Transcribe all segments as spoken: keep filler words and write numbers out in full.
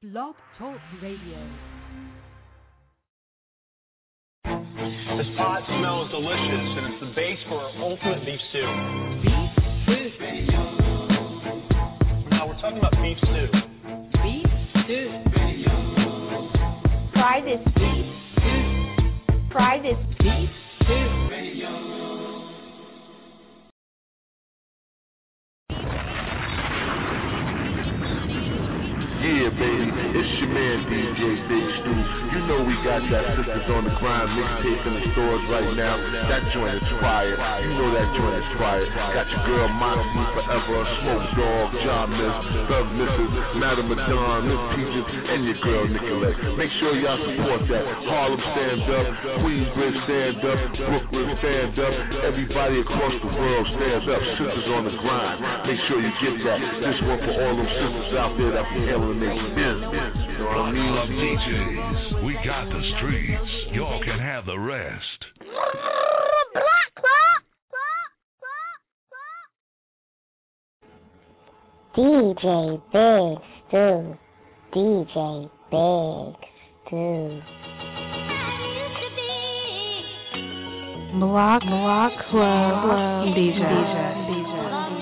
Blog Talk Radio. This pot smells delicious, and it's the base for our ultimate beef stew. Beef stew. Now we're talking about beef stew. Beef stew. Try this beef stew. Try this beef stew. Yeah, baby, it's your man D J Big Stu. You know we got that Sisters on the Grind mixtape in the stores right now. That joint is fire. You know that joint is fire. Got your girl Moxie Forever, Smoke Dog, John Miss, Love Missus, Madam Madon, Miss Peaches, and your girl Nicolette. Make sure y'all support that. Harlem stand up, Queensbridge stand up, Brooklyn stand up, everybody across the world stand up. Sisters on the Grind. Make sure you get that. This one for all them sisters out there that be handling their business. You know what I mean? Love D Js. We got the streets. Y'all can have the rest. D J Big Stu. D J Big Stu. Block, Block Club, D J. D J.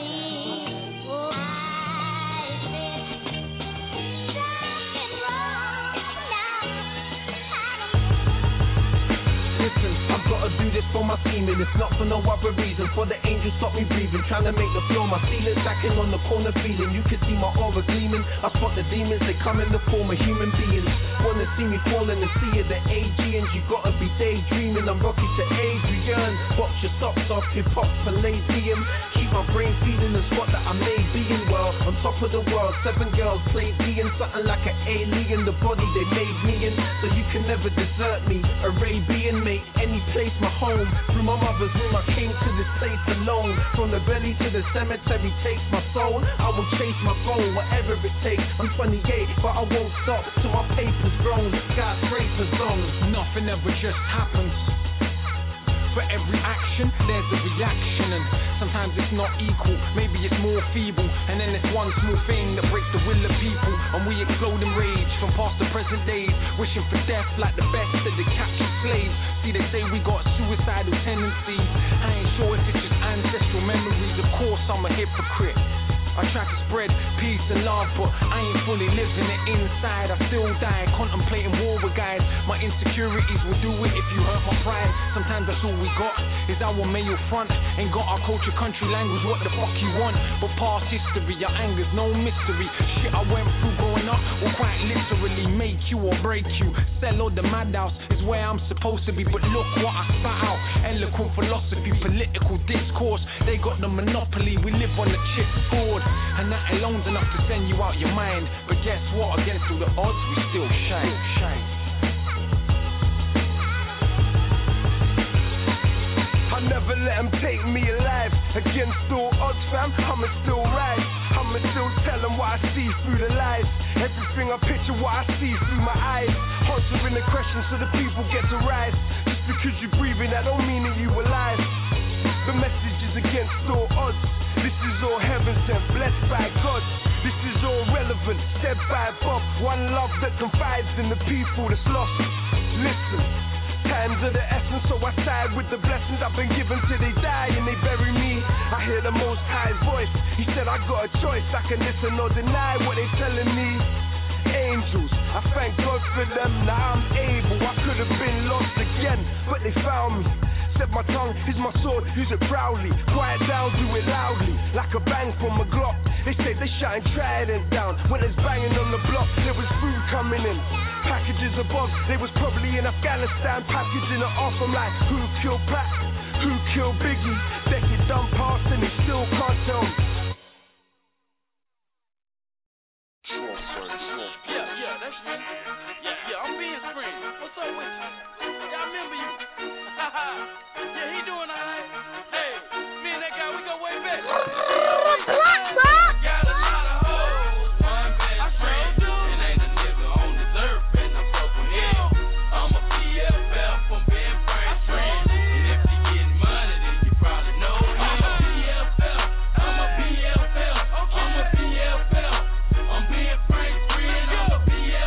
Listen, I've gotta do this for my team, and it's not for no other reason. For the angels stop me breathing, trying to make the floor my ceiling. Stacking on the corner feeling, you can see my aura gleaming. I spot the demons, they come in the form of human beings. Wanna see me falling and see it, the Aegeans. You gotta be daydreaming, I'm Rocky to Adrian. Box your socks off, hip hop Palladium. Keep my brain feeding the spot that I may be in. Well, on top of the world, seven girls played me in something like an alien. The body they made me in, so you can never desert me. Arabian, make any place my home. Through my mother's womb I came to this place alone. From the belly to the cemetery takes my soul. I will chase my goal, whatever it takes. I'm twenty-eight, but I won't stop till my paper's grown. Skyscrapers on. Nothing ever just happens. For every action, there's a reaction, and sometimes it's not equal, maybe it's more feeble, and then it's one small thing that breaks the will of people, and we explode in rage from past to present days, wishing for death like the best of the captured slaves. See, they say we got suicidal tendencies. I ain't sure if it's just ancestral memories. Of course I'm a hypocrite. I try to spread peace and love, but I ain't fully living it inside. I still die contemplating war with guys. My insecurities will do it if you hurt my pride. Sometimes that's all we got is our male front. Ain't got our culture, country, language, what the fuck you want? But past history, your anger's no mystery. Shit I went through growing up will quite literally make you or break you. Sell or the madhouse is where I'm supposed to be, but look what I spat out. Eloquent philosophy, political discourse. They got the monopoly, we live on the chipboard. And that alone's enough to send you out your mind. But guess what? Against all the odds, we still shine. shine. I never let them take me alive. Against all odds, fam, I'ma still rise. I'ma still tell them what I see through the lies. Everything I picture, what I see through my eyes. Answering the questions so the people get to rise. Just because you're breathing, that don't mean that you alive. The message is against all odds. This is all heaven sent, blessed by God. This is all relevant, said by Bob. One love that confides in the people that's lost. Listen, times are the essence, so I side with the blessings I've been given till they die and they bury me. I hear the Most High's voice. He said I got a choice, I can listen or deny what they telling me. Angels, I thank God for them, now I'm able. I could have been lost again, but they found me. Said my tongue is my sword, use it proudly. Quiet down, do it loudly, like a bang from a Glock. They say they shutting Trident down. When it's banging on the block, there was food coming in. Packages above, they was probably in Afghanistan. Packaging it off, I'm like, who killed Pac? Who killed Biggie? They get done past and they still can't tell me. Yeah, yeah, that's me. Yeah, yeah, I'm being free. What's up with you? Yeah, I remember you. Yeah, he doing alright. Hey, me and that guy, we go way back. Got a lot of hoes, one best friend, and ain't a nigga on this earth, and I'm fucking him. I'm a P F L from being friends, friends, and if you getting money, then you probably know him. I'm a P F L, I'm a P F L, I'm a P F L, I'm being friends, friend, I'm a P F L.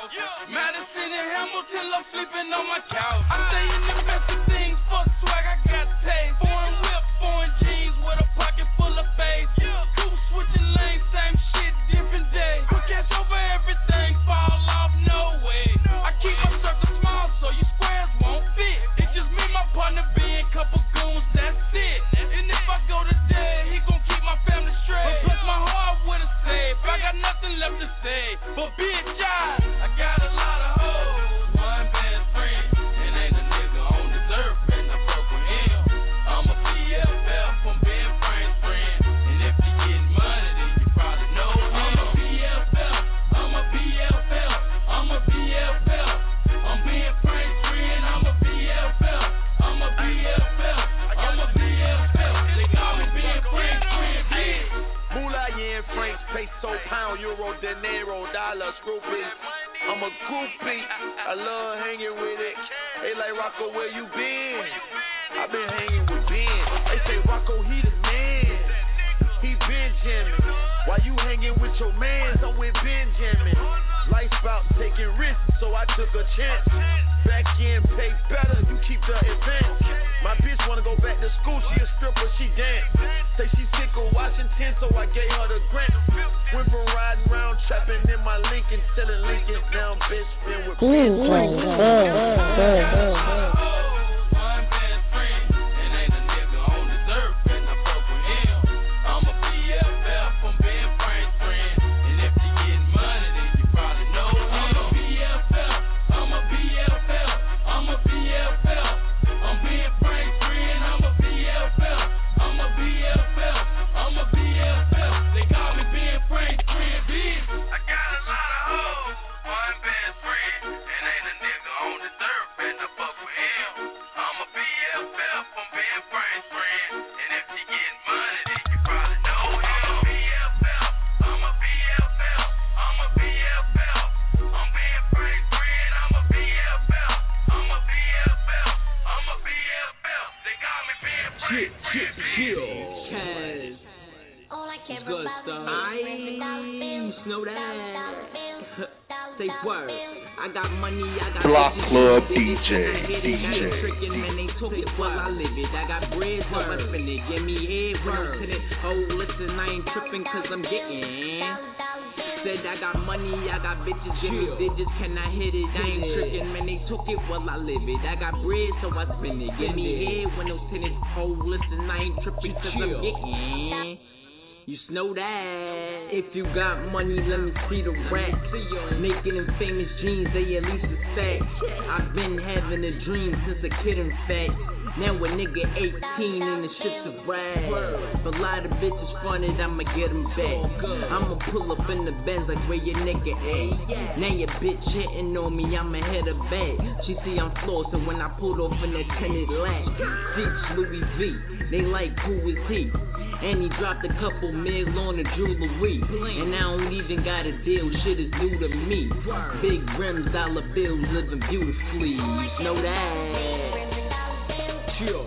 Madison and Hamilton, I'm sleeping on my couch. I stay in the best of things, fuck swag, I got taste. Foreign whip, foreign jeans with a pocket full of face. Two switching lanes, same shit, different day. Quick cash over everything, fall off, no way. I keep my circle small so you squares won't fit. It's just me, my partner, being couple goons, that's it. And if I go to dead, he gon' keep my family straight. But plus my heart with a safe, I got nothing left to say. But bitch, I, I got a lot of hoes, one best friend, and ain't a nigga on this earth, and I fuck with him. I'm a B F F from Ben Frank's friend, and if you getting money, then you probably know him. I'm a B F F, I'm a B F F, I'm a B F F. I'm Ben Frank's friend, I'm a B F F, I'm a B F F, I'm a B F F. They call me Ben Frank's friend, bitch. Moolah, yen, francs, peso, pound, euro, dinero, dollar, scrupie. I'm a groupie, I love hanging with it. They like, Rocco, where you been? I been hanging with Ben. They say, Rocco, he the man. He Benjamin. Why you hanging with your mans? I'm with Benjamin. Life about taking risks, so I took a chance. Back in, pay better, you keep the advance. My bitch wanna go back to school, she a stripper, she dance. Say she sick of Washington, so I gave her the grant. Went from riding around, trapping in my Lincoln, selling Lincoln. Now I'm bitch been with Block Club D J, D J. Tricking and they took it while I live it. I got bread, so I spend it. Give me head, word to it. Oh, listen, I ain't tripping cause I'm getting. Said I got money, I got bitches, give me digits, can I hit it? I ain't tricking, man, they took it while I live it. I got bread, so I spend it. Give me head, windows tinted. Oh, listen, I ain't tripping cause I'm getting. You know that. If you got money, let me see the rap. Making them famous jeans, they at least a stack. I've been having a dream since a kid, in fact. Now a nigga eighteen and the shit's a rag. If a lot of bitches fronted, I'ma get them back. I'ma pull up in the Benz like where your nigga at. Now your bitch hitting on me, I'ma hit her back. She see I'm flossing when I pulled off in that tinted lat. Six Louis V, they like who is he? And he dropped a couple mil on the jewelry. And I don't even got a deal, shit is new to me. Big rims, dollar bills, living beautifully. You know that. Chill.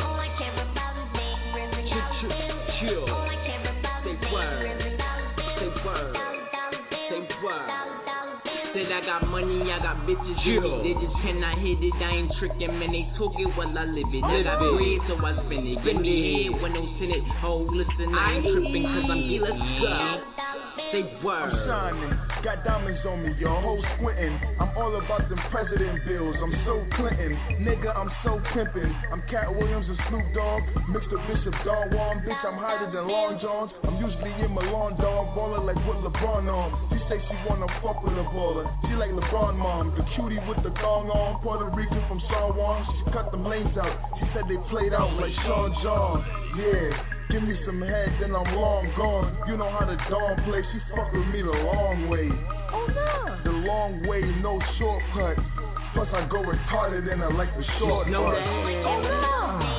Chill, chill, chill. Say word. Say word. Say word. Said I got money, I got bitches, give me digits, can I hit it? I ain't tricking, man, they took it while I live it. I got bread, so I spend it. Give me head when they send it. Oh, listen, I ain't tripping, cause I'm here, let's go. Say word. I'm shining, got diamonds on me, your whole squinting. I'm all about them president bills, I'm so Clinton. Nigga, I'm so pimpin'. I'm Cat Williams and Snoop Dogg, mixed with Bishop Don Juan. Bitch, I'm higher than Long Johns. I'm usually in my lawn dog, ballin' like what LeBron on. She say she wanna fuck with a baller. She like LeBron mom, the cutie with the thong on. Puerto Rican from San Juan, she cut them lanes out. She said they played out like Sean John. Yeah, give me some head, then I'm long gone. You know how the Dawn play, she fuck with me the long way. Oh no, the long way, no shortcut. Plus I go retarded and I like the short no part. Oh no.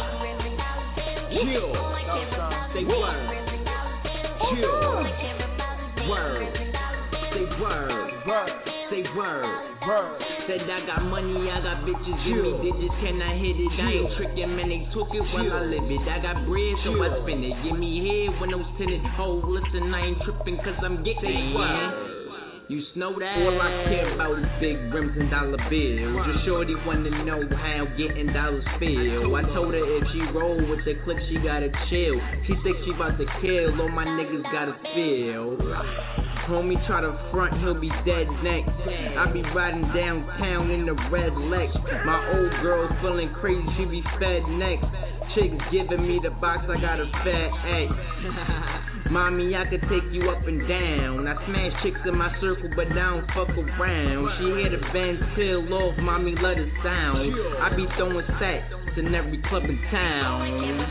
Chill. Say word. Chill. Word. Say word. Word. Say word. Word. Said I got money, I got bitches, give me digits, can I hit it? I ain't tricking, man, they took it while I live it. I got bread, so I spend it. Give me head when I'm tinted. Oh, listen, I ain't tripping, cause I'm getting it. You know that? All I care about is big rims and dollar bills. Your shorty wanna know how getting dollars feel. I told her if she roll with the click, she gotta chill. She think she about to kill, all my niggas gotta feel. Homie try to front, he'll be dead next. I be riding downtown in the red Lex. My old girl feeling crazy, she be fed next. Chicks giving me the box, I got a fat X. Mommy, I could take you up and down. I smash chicks in my circle, but I don't fuck around. She hear the band peel off, mommy, let it sound. I be throwing sacks in every club in town.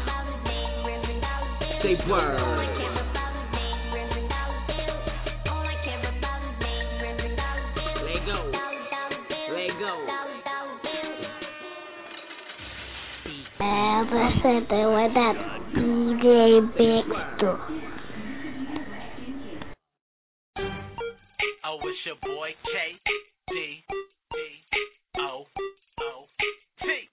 Say word. Let go. Let go. Uh, presente with that D J Big Stu. Oh, it's your boy K D D O O T.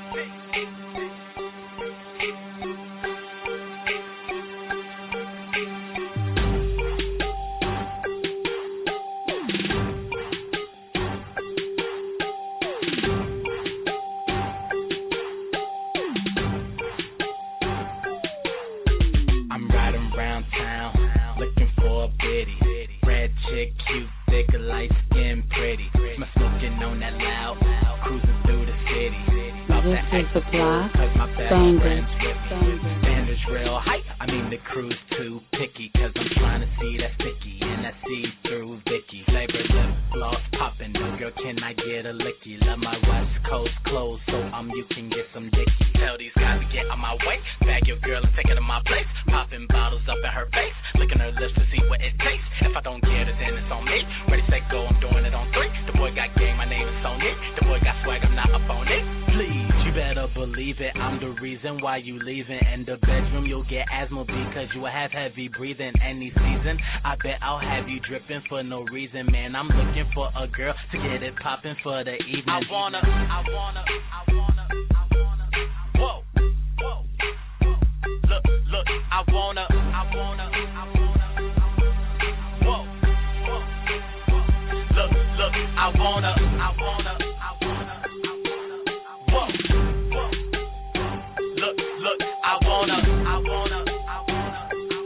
I'm riding around town looking for a biddy. Red chick, cute, thick, light skin, pretty. My smoking on that loud, cruising through the city. About This to is the block. cause my best Banger. friends with me. Standards real high, I mean the crew's too picky. Cause I'm trying to see that sticky and that see-through Vicky. Flavor lip gloss popping, no girl can I get a licky. Love my West Coast clothes, so um you can get some dicky. Tell these guys to get on my way, bag your girl and take her to my place. Popping bottles up in her face, licking her lips to see what it tastes. If I don't get it, then it's on me. Ready, set, go, I'm doing it on three. The boy got game, my name is Sony. The boy got swag, I'm not up on it. Please, you better believe it, I'm the reason why you leaving. In the bedroom, you'll get asthma because you have heavy breathing. Any season, I bet I'll have you dripping for no reason. Man, I'm looking for a girl to get it popping for the evening. I wanna, I wanna, I wanna, I wanna, whoa, whoa, whoa. Look, look, I wanna, I wanna, I wanna, whoa, whoa, whoa. Look, look, I wanna, I wanna, I wanna, I wanna, whoa, whoa. Look, look, I wanna, I wanna, I wanna,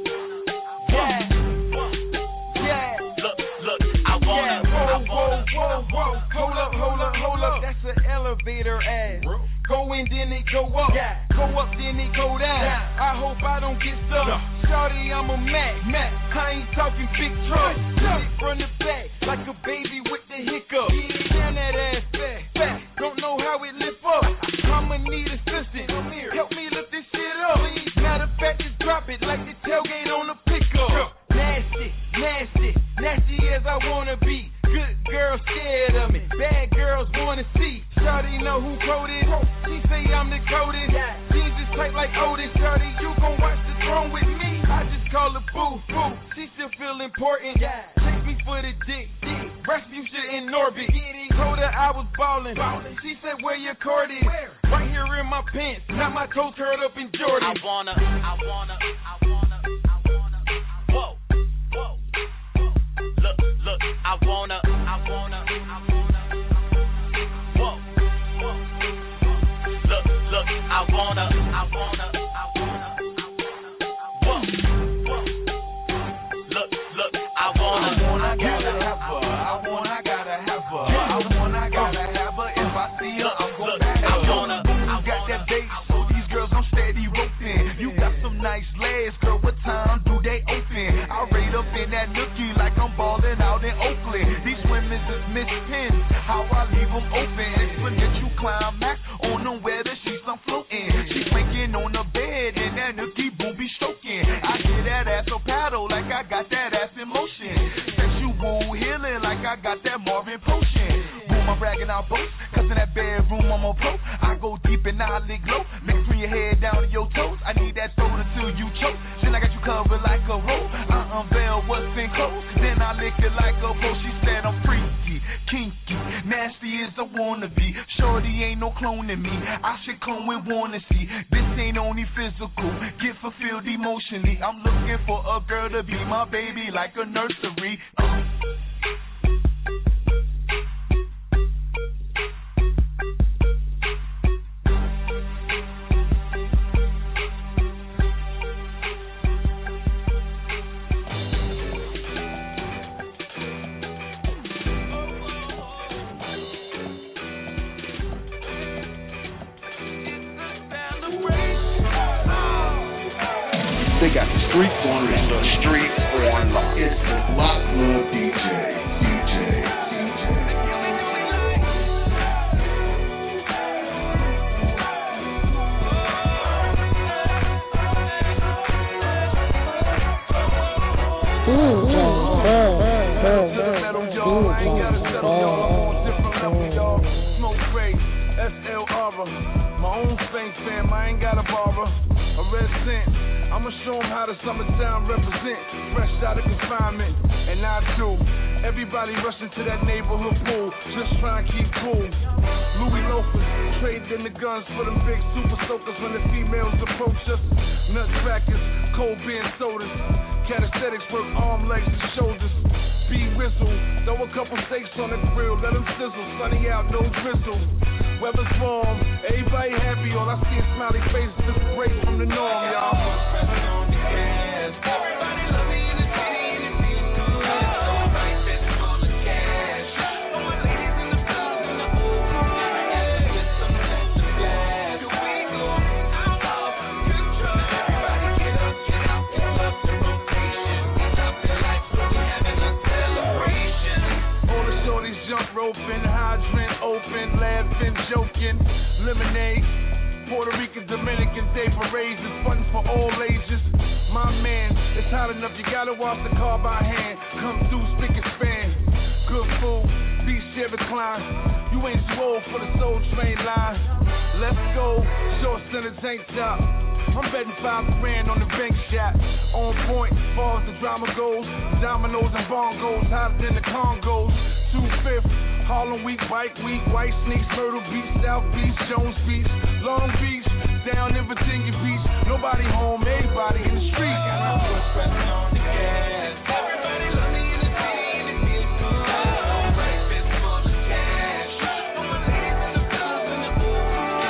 yeah, whoa, yeah. Look, look, I wanna, yeah, I wanna, whoa, whoa, whoa, hold up, hold up, hold up. That's an elevator ass. Go in, then it go up. Yeah. Go up, then it go down. Yeah. I hope I don't get stuck. Yeah. Shawty, I'm a Mac. Mac. I ain't talking big truck. Yeah. Hit from the back like a baby with the hiccup. Yeah. Down that ass back. Back. Don't know how it lift up. I'ma need assistance. Help me lift this shit up. Matter of fact, just drop it like the tailgate on a pickup. Yeah. Nasty, nasty, nasty as I wanna be. Good girls scared of me. Bad girls wanna see. Shawty know who coded. She say I'm the coded. Jeans is tight like Otis. Shawty, you gon' watch the throne with me. I just call her boo, boo. She still feel important. Take me for the dick. Rasputia in orbit. Told her I was ballin'. She said, where your cord is? Right here in my pants. Now my toes curled up in Jordan. I wanna, I wanna, I wanna, I wanna, whoa, whoa, whoa. Look, look, I wanna, I wanna, I wanna, whoa, whoa, whoa. Look, look, I wanna, I wanna, I wanna, I wanna, whoa, whoa. Look, look, I wanna, I wanna, I gotta have her. I wanna, I gotta have her. I wanna, I gotta have her. If I see her, I'm gonna have her. I wanna, I got that bait, so these girls I'm steady roping. You got some nice legs, girl. What time do they open? I rate up in that nookie like I'm ballin' out in Oakland. These women is Miss Pins. How I leave them open. Exponential climax on them where the sheets I'm floating. She winking on the bed and that nookie boom be stroking. I get that ass a paddle like I got that ass in motion. Sexual healing like I got that Marvin potion. Boom, I'm bragging out both. Cause in that bedroom I'm a pro. I go deep and I lick low. Mix from your head down to your toes. I need that throat until you choke. Then I got you covered like a rope. I unveil what's in clothes. Then I lick it like a pro. She said I'm freaky, kinky, nasty as I wanna be. Shorty ain't no cloning me. I should clone with wanna see. This ain't only physical, get fulfilled emotionally. I'm looking for a girl to be my baby like a nursery. Uh. They got the streets on lock. The street on lock. It's the Block Club D J. D J. Smoke Ray, S L R, my own Saints fam, I ain't got a barber, a red cent. I'ma show 'em how the summertime represent. Fresh out of confinement, and I do. Everybody rushing to that neighborhood pool, just trying to keep cool. Louis loafers, traded in the guns for them big super soakers when the females approach us. Nutcrackers, cold beer and sodas. Calisthenics work arm, legs, and shoulders. Be whistle, throw a couple steaks on the grill, let them sizzle. Sunny out, no drizzle. Weather's warm, everybody happy. All I see is smiley faces, just a break from the norm, y'all. Everybody love me in the city and it feels good. All right, spending all the cash. All my ladies in the clubs and the pool. Get some sense of gas. Here we go, out of control. Everybody get up, get out, get up the rotation. Stop the lights, so we having a celebration. All the shorties jump roping, hydrant open, laughing, joking, lemonade. Puerto Rican, Dominican Day parades is fun for all ages. My man, it's hot enough, you gotta wash the car by hand. Come through, spick and span. Good food, beach chair recline. You ain't too old for the Soul Train line. Let's go, shorts and a tank top. I'm betting five grand on the bank shot. On point, far as the drama goes. Dominoes and bongos, hotter than the Congos. Two-fifth, Harlem Week, Bike Week, White Sneaks, Myrtle Beach, South Beach, Jones Beach, Long Beach, down in Virginia Beach. Nobody home, everybody in the street. Got my foot pressing on the gas. Everybody love me in the city and it feels good. All right, fist full of cash. All my ladies in the clubs and the pool.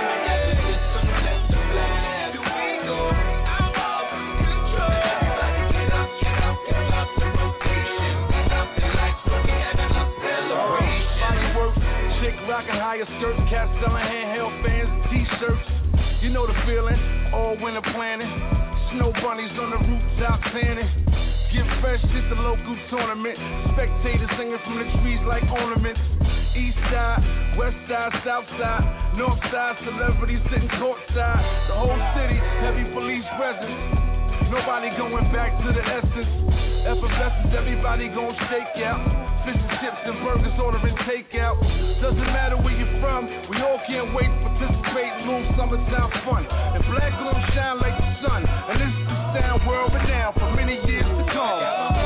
Get some sense of blast. Here we go, out of control. Everybody get up, get out, get up the rotation. Stop the lights, so we having a celebration. Fireworks, chick rocking higher skirts, cats selling handheld fans, t-shirts. You know the feeling, all winter planning. Snow bunnies on the rooftop tanning. Get fresh at the local tournament. Spectators singing from the trees like ornaments. East side, west side, south side, north side, celebrities sitting courtside. The whole city, heavy police presence. Nobody going back to the essence. Effervescence, everybody gon' shake out. Fish and chips and burgers ordering takeout. Doesn't matter where you're from, we all can't wait to participate in little summertime fun. And black gon' shine like the sun. And this is the sound world renowned for many years to come.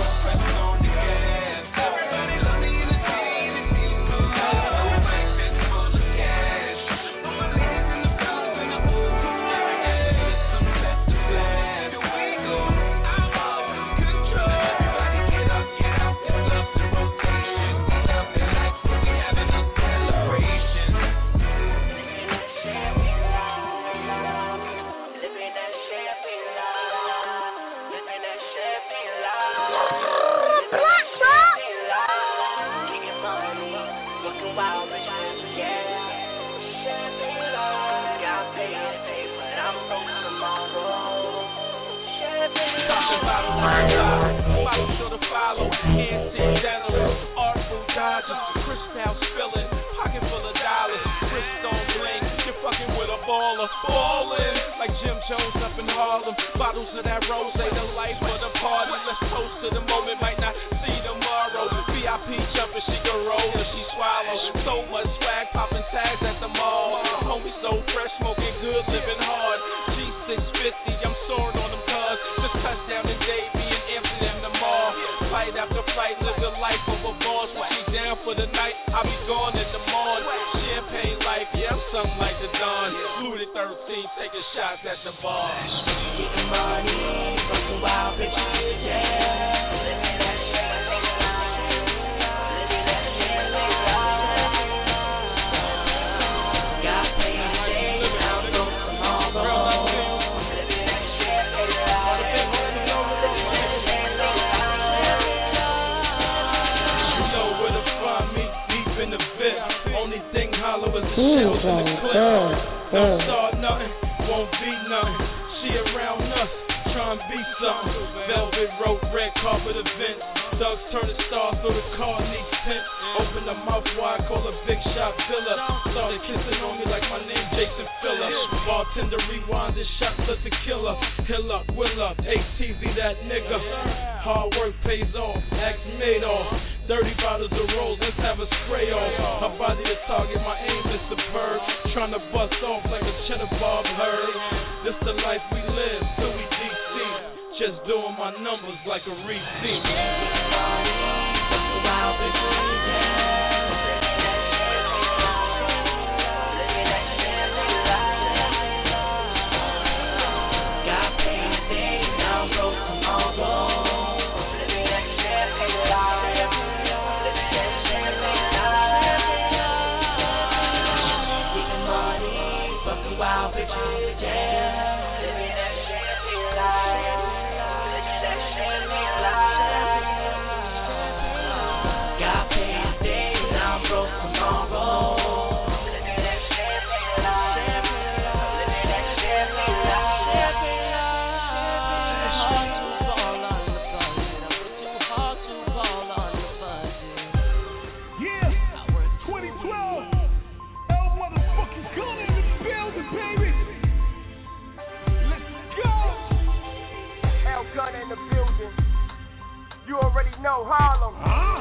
Everybody love me in the city and it feels good. All right, fist full of cash. All my ladies in the clubs and the pool. Get some sense of blast. Here we go, out of control. Everybody get up, get out, get up the rotation. Stop the lights, so we having a celebration. Living that champagne life. Living that champagne life. Living that champagne life. Kicking money, working wild, bitches, yeah. Champagne life. Got paid, paid, but I'm broke tomorrow. Champagne life. Bottle still to follow, antique generals, artful dodgers, crystal spilling, pocket full of dollars, Crystone bling, you're fucking with a baller, ballin' like Jim Jones up in Harlem, bottles of that rose, the life of the party, let's toast to the moment, might not see tomorrow, V I P jumping, she can roll or she swallow, so much swag, popping tags at the mall, homie so fresh, smoking good, living hard, G six fifty, I'm soaring on them cars, just touchdown in Davie and Amsterdam the mall, flight after flight, live the life of a boss, when she down for the night, I'll be gone in the morning, champagne life, yeah, I'm something like the Don, Louis thirteen, taking shots at the bar. Getting money, fucking wild bitches, yeah, living that champagne life, living that champagne life, got paid today, now go tomorrow, living that champagne life, living that champagne life. You know where to find me, deep in the pit, only thing hollow is the shells in the clip, don't start nothing, won't be nothing, she around us, try and be something. Velvet rope, red carpet events. Thugs turning stars through the car needs pimp. Open the mouth wide, call a big shot filler. Started kissing on me like my name Jason Filler. Bartender rewind and shots at the killer. Hill up, will up, H T V that nigga. Hard work pays off, axe made off. thirty bottles of rolls, let's have a spray off. Her body the target, my aim is superb. Trying to bust off like a cheddar Bob Hurd. This the life we live, till we D C. Just doing my numbers like a receipt. No Harlem. Huh?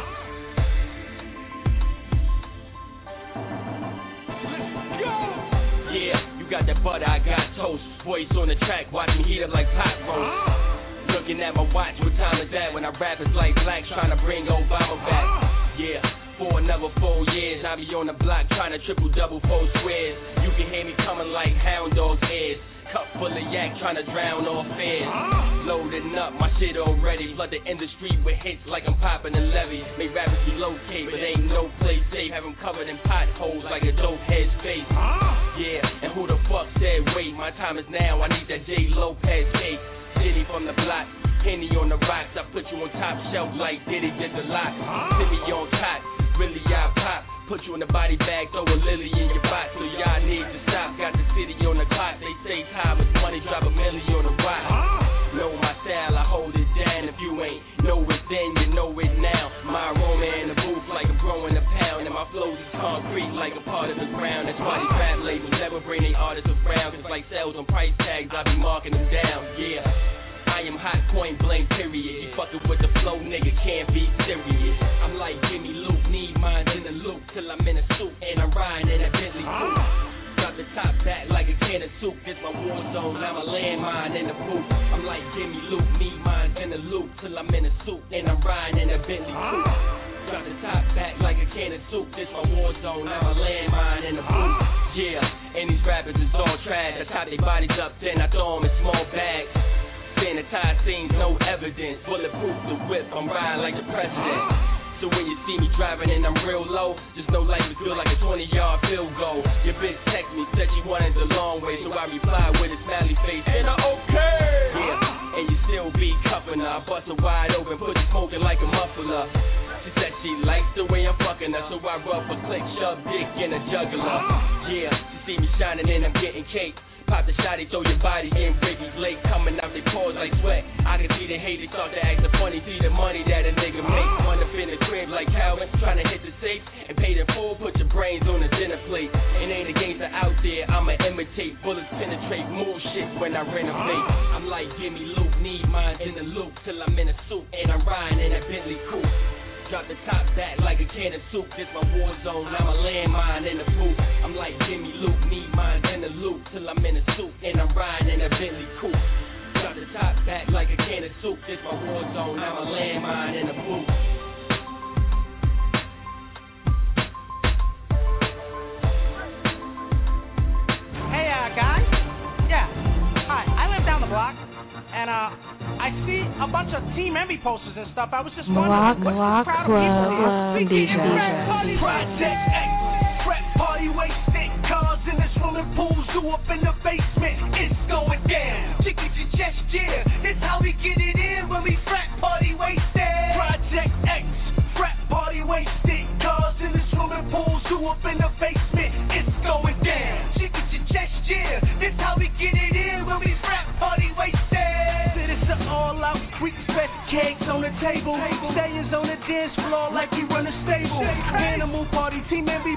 Let's go. Yeah, you got that butter, I got toast. Boys on the track, watch me heat up like pot roast. Huh? Looking at my watch, what time is that? When I rap, it's like Black trying to bring Obama back. Huh? Yeah, for another four years, I be on the block trying to triple double four squares. You can hear me coming like hound dog ears. Cup full of yak, trying to drown all fears. Loading up, my shit already. Flood the industry with hits like I'm popping a levee. Make rappers relocate, but ain't no place safe. Have them covered in potholes like a dope head's face. Yeah, and who the fuck said wait? My time is now, I need that J. Lopez cake. City from the block, Henny on the rocks. I put you on top shelf like Diddy did the lock. Sit me on top, really I pop. Put you in the body bag, throw a lily in your box. So y'all need to stop, got the city on the clock. They say time is money, drop a million on the rock. Know my style, I hold it down. If you ain't know it then, you know it now. My aroma in the booth like I'm growing a pound. And my flows is concrete like a part of the ground. That's why these rap labels never bring their artists around. Cause like sales on price tags, I be marking them down, yeah. I am hot, point blank, period. You fucking with the flow, nigga, can't be serious. I'm like Jimmy Luke, need mines in the loop till I'm in a suit and I'm riding in a Bentley coupe. Drop the top back like a can of soup. This my war zone, I'm a landmine in the booth. I'm like Jimmy Luke, need mines in the loop till I'm in a suit and I'm riding in a Bentley coupe. Drop the top back like a can of soup. This my war zone, I'm a landmine in the booth. Yeah, and these rappers is all trash. I top their bodies up, then I throw them in small bags. Sanitized scenes, no evidence. Bulletproof the whip, I'm riding like the president. So when you see me driving and I'm real low, just know life will feel like a twenty-yard field goal. Your bitch text me, said she wanted the long way, so I reply with a smiley face. And I okay. Yeah, and you still be cuffing her. I bust her wide open, put her smoking like a muffler. She said she likes the way I'm fucking her, so I rub her click, shove dick in a jugular. Yeah, she see me shining and I'm getting cake. Pop the shotty, throw your body in Ricky Blake, coming out their pores like sweat. I can see the haters start to act the funny, see the money that a nigga make. Run up in the crib like Calvin, trying to hit the safe and pay the full. Put your brains on the dinner plate. It ain't a gangster out there, I'ma imitate. Bullets penetrate, move shit when I renovate. I'm like Jimmy Luke, need mines in the loop till I'm in a suit and I'm riding in a Bentley coupe. Drop the top back like a can of soup. This my war zone, I'm a landmine in the booth. I'm like Jimmy Luke, need mine in the loop till I'm in a suit and I'm riding in a Bentley coupe. Drop the top back like a can of soup. This my war zone, I'm a landmine in the booth. Hey, uh, guys. Yeah. Hi, I live down the block, and uh. I see a bunch of Team Envy posters and stuff. I was just wondering, what's this crowd of people here? Project X, frat party, wasted cars in the swimming pools, who up in the basement. It's going down. Chicken to chest, yeah. It's how we get it in when we frat party, wasted. Project X, frat party, wasted cars in the swimming pools, who up in the basement. It's going down. Chicken to chest, yeah. It's how we get it in when we frat party, wasted.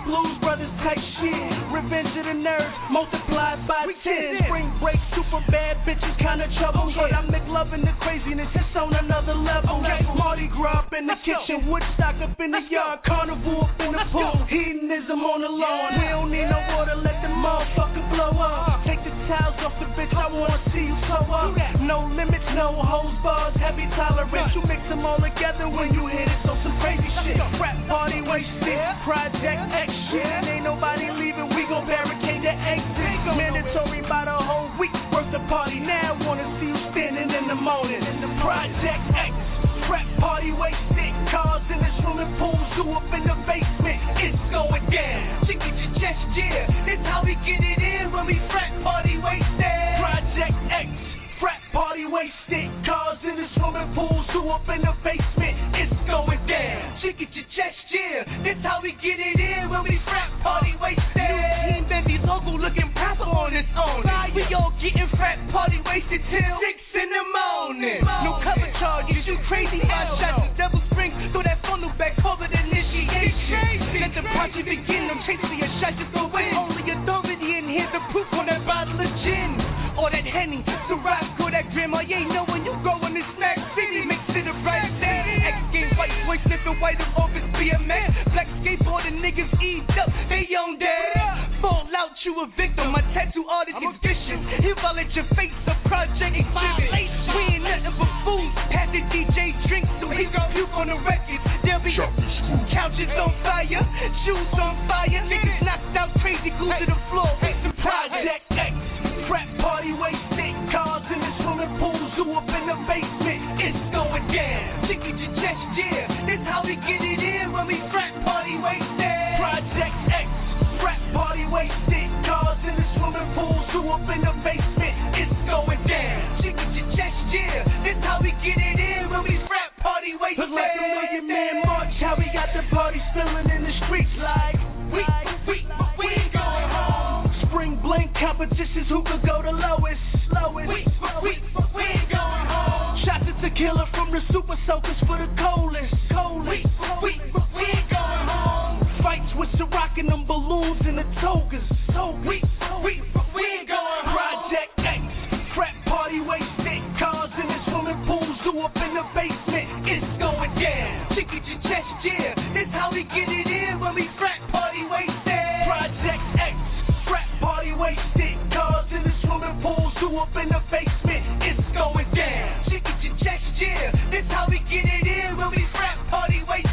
Blues Brothers type shit. Revenge of the Nerds multiplied by ten. Spring break, super bad bitches, kinda trouble. But I'm McLovin' the craziness, it's on another level. Mardi Gras up in the kitchen, Woodstock up in the yard, Carnival up in the pool, hedonism on the lawn. We don't need no water, let the motherfucker blow up. Take the towels off the bitch, I wanna see you slow up. No limits, no hose bars, heavy tolerance. You mix them all together when you hit it, so some crazy shit. Rap party wasted, Project X shit. Ain't nobody leaving, we gon' barricade the exit. Mandatory by the whole week, worth the party now. Wanna see you standing in the morning. Project X, rap party wasted. Cars in the swimming pool, zoo up in the basement. It's going down. Chicken your chest, yeah. This how we get it in when we frat party wasted. Project X, frat party wasted. Cars in the swimming pool, zoo up in the basement. It's going down. Chicken your chest, yeah. This how we get it in when we frat party wasted. New team, baby, logo looking proper on its own. We all getting frat party wasted till six in the morning. No cover charges, you crazy. Five shots of double spring, throw that funnel back, call it initiation. Let the party begin, I'm chasing your shot, just go in. Only authority in here, the proof on that bottle of gin. Or that Henny, the rock, or that grandma, you ain't know when you go in this Snack City. Mix it a right thing. X game white boy sniffing white of office B M X. Black skateboarding niggas eat up, they young dad. Fall out, you a victim, my tattoo artist is vicious. He violate your face, a project exhibit. We ain't nothing but fools, pass the D J drinks so he can puke on the record. There'll be couches on fire, shoes on fire. Niggas knocked out, crazy glued to the floor. It's the Project X, frat party wasted. Cars in the swimming pool, zoo up in the basement. It's going down. Chicken your chest, yeah. This how we get it in when we frat party wasted. Project X, frat party wasted. Cars in the swimming pool, zoo up in the basement. It's going down. Chicken your chest, yeah. This how we get it in when we frat party wasted. Look like a million man march, how we got the party spilling in the streets like we, we, we ain't going home. Spring bling competitions, who could go the lowest? Lowest. We, we, we ain't going home. Shots of tequila from the super soakers for the coldest. Coldest. We, we, we ain't going home. Fights with Ciroc and them balloons and the togas. We, we, we ain't going home. Project X, frat party wasted. Cars in the swimming pool, zoo up in the basement. It's going down. Chicken your chest, yeah. This how we get it in when we frat party wasted. Project X, frat party wasted. Cars in the swimming pool, zoo up in the basement. It's going down. Chicken your chest, yeah. This how we get it in when we frat party wasted.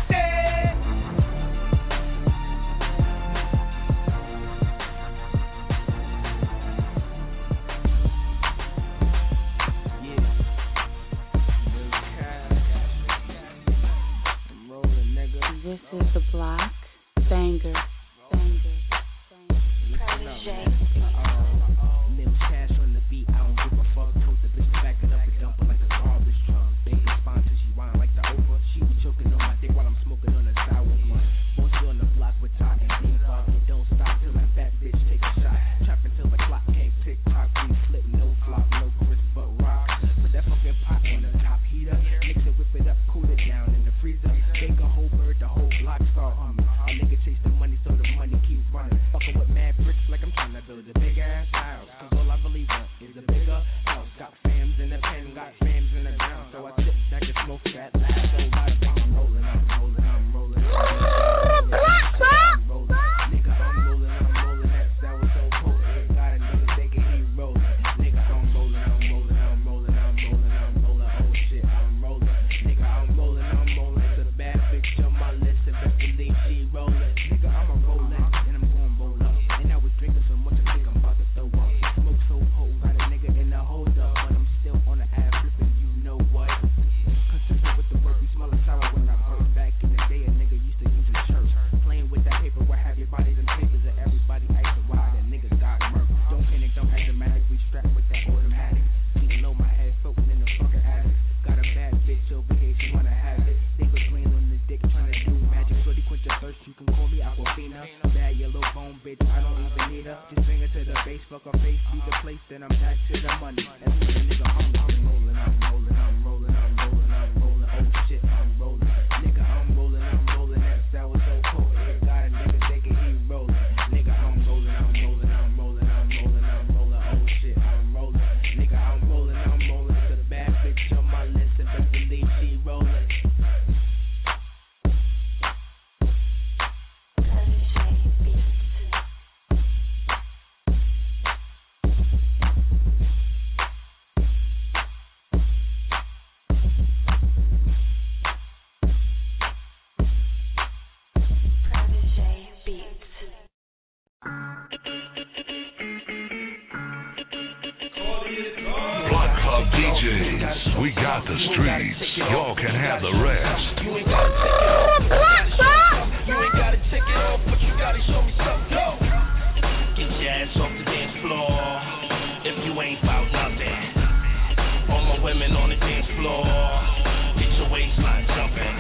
This is the block banger. Banger. Protege. Mills cash on the beat, I don't give a fuck. Told the bitch to back it up and dump it like a garbage truck. Baby sponsor, she whine like the Oprah. She be choking on my dick while I'm smoking on a sour blunt. Once you on the block with Todd and Diva, don't stop till that fat bitch take a shot. Trap until the clock can't tick tock. We flip, no flop, no crisp but rock. Put that fucking pot on the top heater. Mix it, whip it up, cool it down in the freezer. Take a whole bird, the whole block start humming. A nigga chase the money so the money keeps running. Fucking with mad bricks like I'm trying to build a big ass house. Cause all I believe in is a bigger house. Got fams in the pen, got fams in the ground. So I sit back and smoke that last so bada bang. I'm rolling, I'm rolling, I'm rolling. I'm rolling, I'm rolling. Nigga, I'm rolling, I'm rolling. That sour so potent. Got a nigga thinking he rolling. Nigga, I'm rolling, I'm rolling, I'm rolling, I'm rolling, I'm rolling. Oh shit, I'm rolling. Nigga, I'm rolling, I'm rolling. It's a bad bitch on my list and best believe she rolling. Nigga, I'm a rolling and I'm going roll up. And I was drinking so much I think I'm about to throw up. Smoke so potent, got a nigga in the hold up, but I'm still on the ass flipping. You know what? Consistent with the work, we smell sour when I burst. Back in the day, a nigga used to use a church. Playing with that paper, where have your bodies and papers and everybody asking why that nigga got murked. Don't panic, don't act dramatic. We strapped with that automatic. Even though my head floating in the fucking attic. Got a bad bitch over here, she wanna have it. They was laying on the dick trying to do magic. Shorty quench your thirst, you can call me Aquafina. Bad yellow bone bitch, I don't even need her. Just bring her to the base, fuck her face, beat the place, then I'm back to the money. That's when the nigga hungry. I'm rolling, I'm rolling, I'm rolling, I'm rolling, I'm rolling. Oh shit, I'm rolling. Nigga, I'm rolling, I'm rolling. That sour so cold. Got a nigga thinking he rolling. D Js, we got the streets. Y'all can have the rest. You ain't gotta take it off, but you gotta show me something. You ain't gotta take it off, but you gotta show me something. Go. Get your ass off the dance floor if you ain't about nothing. All my women on the dance floor, get your waistline jumping.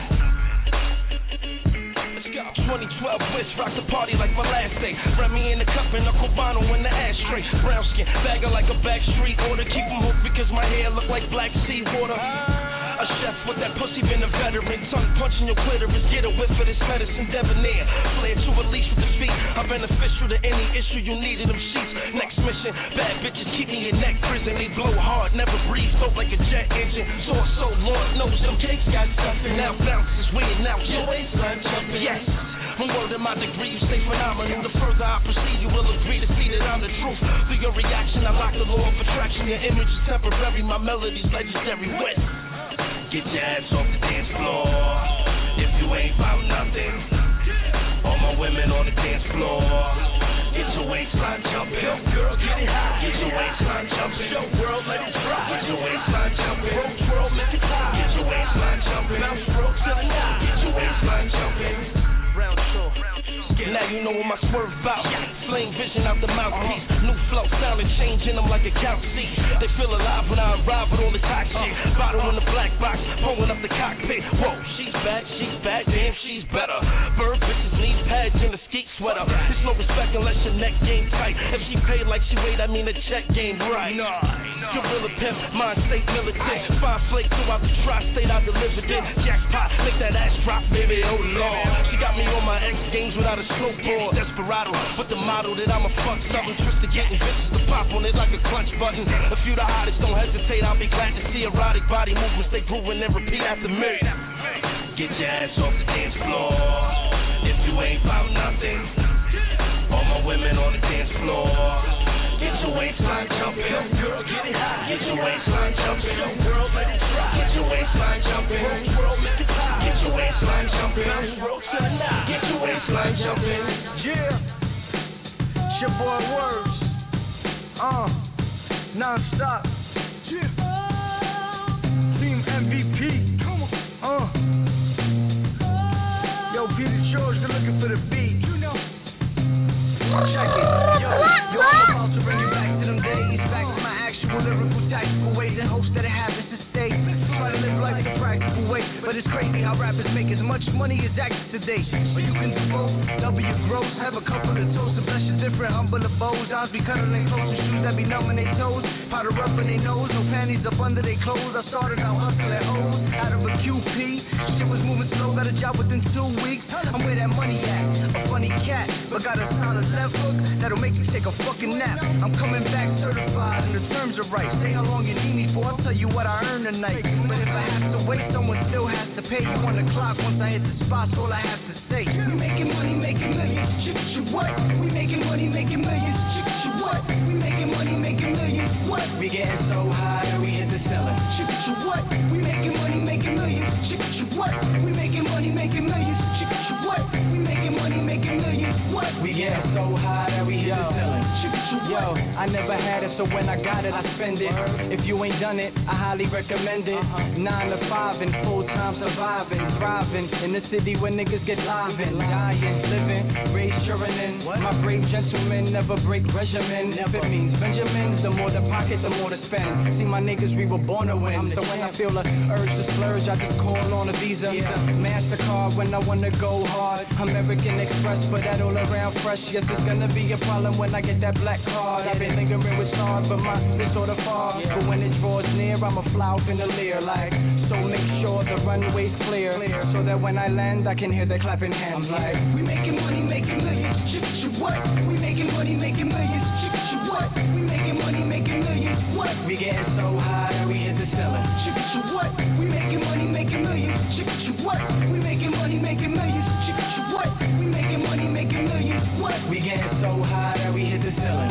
Let's go. twenty twelve Wish rock the party like my last day. Remy in the cup and Uncle Bono in the ashtray. Brown skin, bagger like a back street order. Keep them hooked because my hair look like black sea water. A chef with that pussy been a veteran. Tongue punching your clitoris, get a whiff of this medicine debonair. Flare to a leash with the feet. I'm beneficial to any issue you need in them sheets. Next mission, bad bitches keep me in neck prison. They blow hard, never breathe, soap like a jet engine. So so Lord knows them cakes got stuffing. Now bounces weighing out your waistline jumping. Yes. From word to my degree, you stay phenomenal. The further I proceed, you will agree to see that I'm the truth. Through your reaction, I lock the law of attraction. Your image is temporary, my melody's legendary. Wet. Get your ass off the dance floor if you ain't about nothing. All my women on the dance floor, get your waistline jumping. Yo, girl, get it high. Get your waistline jumping. Yo, world, let it dry. Get your waistline jumping. Roll, twirl, make it high. Get your waistline jumping. Bounce, roll till the night. Get your waistline jumping. Round two. Now you know what my swerve about. Flame vision out the mouthpiece. New flow, sounding changing them like a couch seat. They feel alive when I arrive with all the hot shit. Bottle in the black box, pulling up the cockpit. Whoa, she's bad, she's bad, damn, she's better. Bird bitches need pads in the skeet sweater. There's no respect unless your neck game tight. If she paid like she weighed, I mean the check game right. Nah, gorilla pimp, mind state militant. Five flakes throughout the tri-state, I delivered it. Jackpot, make that ass drop, baby, oh lord. She got me on my X games without a snowboard. Desperado, with the model that I'ma fuck something. Twisted getting bitches to pop on it like a clutch button. If you the hottest, don't hesitate, I'll be glad to see erotic body movements. They proven and repeat after me. Get your ass off the dance floor if you ain't about nothing. All my women on the dance floor, get your waistline jumping. Yo, girl, get it high. Get your waistline jumping. Yo, girl, let it dry. Get your waistline jumping. Roll, twirl, make it high. Get your waistline jumping. Bounce, roll to the night. Get your waistline jumping. Yeah, it's your boy Words. Uh, non-stop. Yeah. Team M V P. Come on. Uh. Yo, Peter George, they're looking for the beat. You know. Check it. Yo, yo, I'm about to bring you back to them days. Back to my actual lyrical, tactical ways and hopes that it happens to stay. Try to live life the practical way, but it's crazy how rappers make as much money as actors today. Or you can do both, double your gross, have a couple of toasts, a bless your different, humble the bows. Arms be cuddling close to shoes that be numbing their toes. Powder up in their nose, no panties up under their clothes. I started out hustling O's out of a Q P. Shit was moving slow, got a job within two weeks. I'm where that money at, a funny cat, but got a sound of left hook that'll make you take a fucking nap. I'm coming back certified and the terms are right. Say how long you need me for, I'll tell you what I earn tonight. But if I have to wait, someone still has to pay. You on the clock once I hit the spot, all I have to say. We making money, making millions, chicka you what? We making money, making millions, chicka you what? We making money, making millions, what? We getting so high that we hit the ceiling. Chicka you what? We making money, making millions, chicka you what? We making money, making millions, chicka you what? We making money, making millions, what? We getting so high that we hit the ceiling. Yo, I never had it, so when I got it, I spend it. If you ain't done it, I highly recommend it. Nine to five and full time surviving, thriving in the city where niggas get livin', dying, living, raised children in. My brave gentlemen never break regimen. If it means Benjamins, the more the pocket, the more to spend. See my niggas, we were born to win. So when I feel a urge to splurge, I just call on a Visa, MasterCard when I wanna go hard. American Express, but that all around fresh. Yes, it's gonna be a problem when I get that black card. I've been lingering with stars, but my it's sort of far. Yeah. But when it draws near, I'ma fly off in the leer like. So make sure the runway's clear, clear, so that when I land, I can hear the clapping hands. I'm like, we making money, making millions, chicka you what? We making money, making millions, chicka you what? We making money, making millions, what? We getting so high that we hit the ceiling. Chicka you what? We making money, making millions, chicka you what? We making money, making millions, chicka you what? We making money, making millions, what? We getting so high that we hit the ceiling.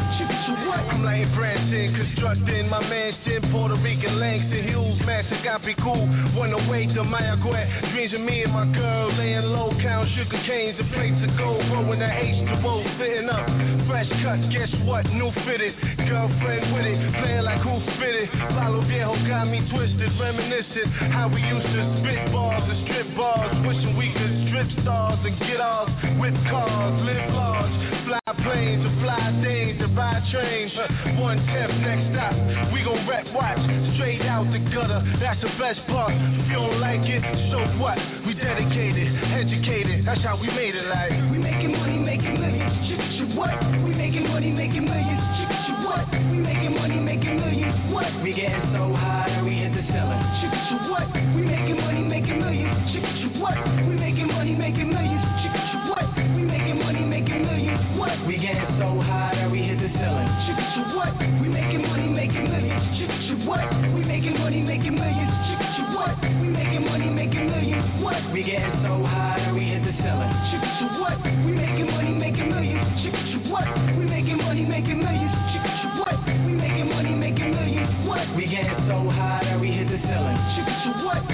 I'm like Branson, constructing my mansion, Puerto Rican Langston Hughes, Master got be cool. Went away to Mayagüez, dreams of me and my girl laying low, count sugar canes and plates of gold, rolling that H two O, sitting up, fresh cut, guess what? New fitted, girlfriend with it, playing like who fitted. Palo Viejo got me twisted, reminiscent how we used to spit bars and strip bars, wishing we could strip stars and get off, whip cars, live large, fly planes and fly things and ride trains. One tenth next stop, we gon' rep watch straight out the gutter. That's the best part. If you don't like it, so what? We dedicated, educated. That's how we made it. Like we making money, making millions. Chicka chicka what? We making money, making millions. Chicka chicka what? We making money, making millions. What? We getting so high that we hit the ceiling. Chicka chicka what? We making money, making millions. Chicka chicka what? We making money, making millions. Chicka chicka what? We making money, making millions. What? We getting so high that we hit the ceiling. Chicka chicka what? We making money, making millions. Chicka chicka what? We making money, making millions. Chicka chicka what? We making money, making millions. What? We getting so high that we hit the ceiling. Chicka chicka what? We making money, making millions. Chicka chicka what? We making money, making millions. Chicka chicka what? We making money, making millions. What? We getting so high that we hit the ceiling. Chicka chicka what?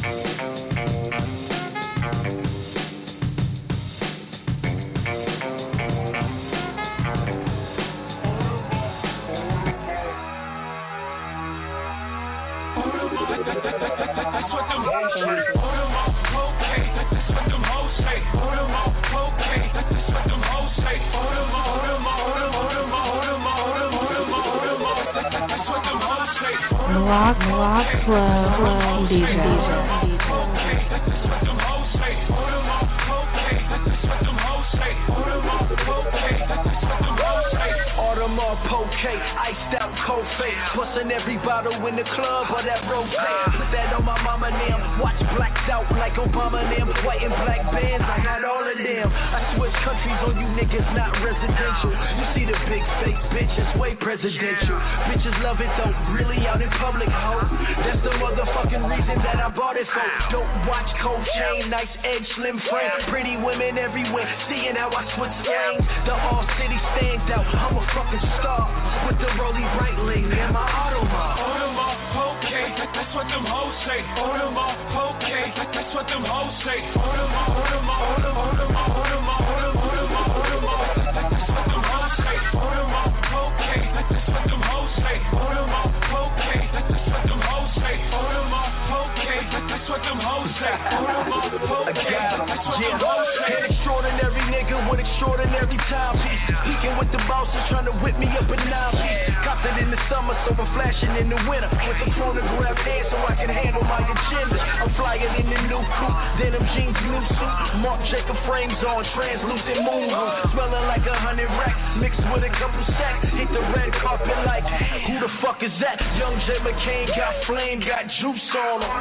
That's what them hoes say. Put them on cocaine. That's what them hoes say. Put them on cocaine. That's what them hoes say. Put them on, put them on, put them on, put them on, put them on, put them on, put them on, put them on. That's what them hoes say. Rock, rock, club, D J. That's what them hoes say. Put them on cocaine. That's what them hoes say. Put them on cocaine. That's what them hoes say. Audemars Piguet, iced out cold face, busting every bottle in the club or that rotate. Put that on my mama name, watch blacked out like Obama name, white and black bands, I got all of them. I switch countries on you niggas, not residential. You see the big fake bitches, way presidential. Bitches love it though, really out in public, ho. That's the motherfucking reason that I bought it for. Don't watch cold chain, nice edge, slim frame, pretty women everywhere, seeing how I switch lanes. The all city stands out, I'm a fucking star with the Rollie Breitling and my Audemars. Audemars Piguet, that's what them hoes say. Audemars Piguet, that's what them hoes say. Audemars, Audemars, Audemars, Audemars, Audemars, Audemars, Audemars, that's what them hoes say. Audemars Piguet, that's what them hoes say. Audemars Piguet, that's what them hoes say. Audemars Piguet, that's what them hoes say. Audemars Piguet, that's what them hoes say. An extraordinary nigga with extraordinary timepiece. Peeking with the bosses trying to whip me up a nine piece. Copped it in the summer, so I'm flashing in the winter. With the phonograph hand so I can handle my agenda. I'm flying in the new coupe, denim jeans, new suit. Marc Jacob frames on, translucent moon room. Smelling like a hundred racks, mixed with a couple sacks. Hit the red carpet like, who the fuck is that? Young Jay McCain got flame, got juice on him.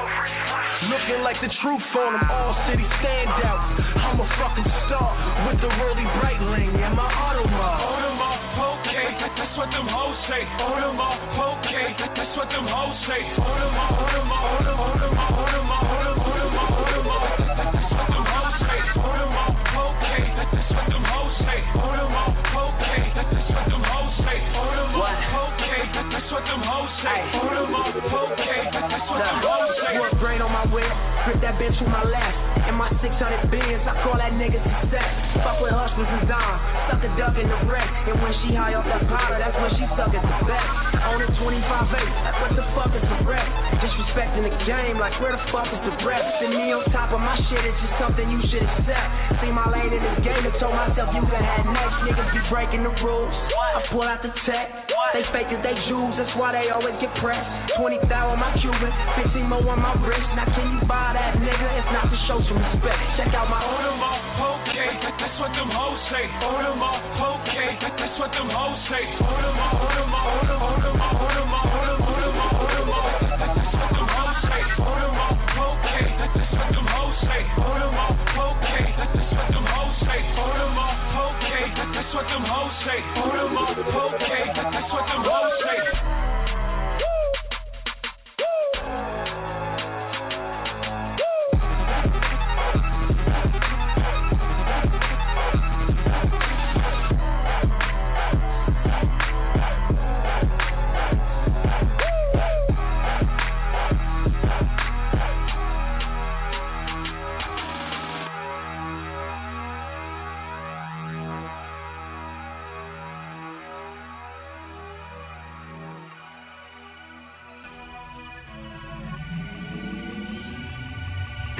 Looking like the truth on them, all city standouts. I'm a fucking star with the Rollie Breitling and my Audemars. Audemars Piguet, that's what them hoes say. Audemars Piguet, that's what them hoes say. Audemars, Audemars, Audemars, Audemars, Audemars, Audemars, that's what them hoes say. Audemars Piguet, that's what them hoes say. Audemars Piguet, that's what them hoes say. Audemars Piguet, that's what them hoes say. Audemars Piguet, that's what them hoes say. Work grain on my whip, grip that bench with my left. And my six hundred bins, I call that nigga success. Fuck with hustlers and Don, suck a duck in the wreck. And when she high off that powder, that's when she suck at the best. On a twenty-five eight, that's what the fuck is the rep. Disrespecting the game, like where the fuck is the rep? Send me on top of my shit, it's just something you should accept. See my lane in this game and told myself you could have next. Niggas be breaking the rules, I pull out the tech. They fake as they Jews, that's why they always get pressed. twenty thousand on my Cuban, fifteen more on my wrist. Now can you buy that nigga? It's not to show some respect. Check out my Audemars Piguet, that's what them hoes say. Audemars Piguet, that's what them hoes say. Audemars, Audemars, Audemars, Audemars, Audemars, Audemars, that's what them hoes say. Audemars Piguet, that's what them hoes say. Audemars Piguet, that's what them hoes say. Audemars Piguet, that's what them hoes say. Audemars Piguet, that's what them hoes say.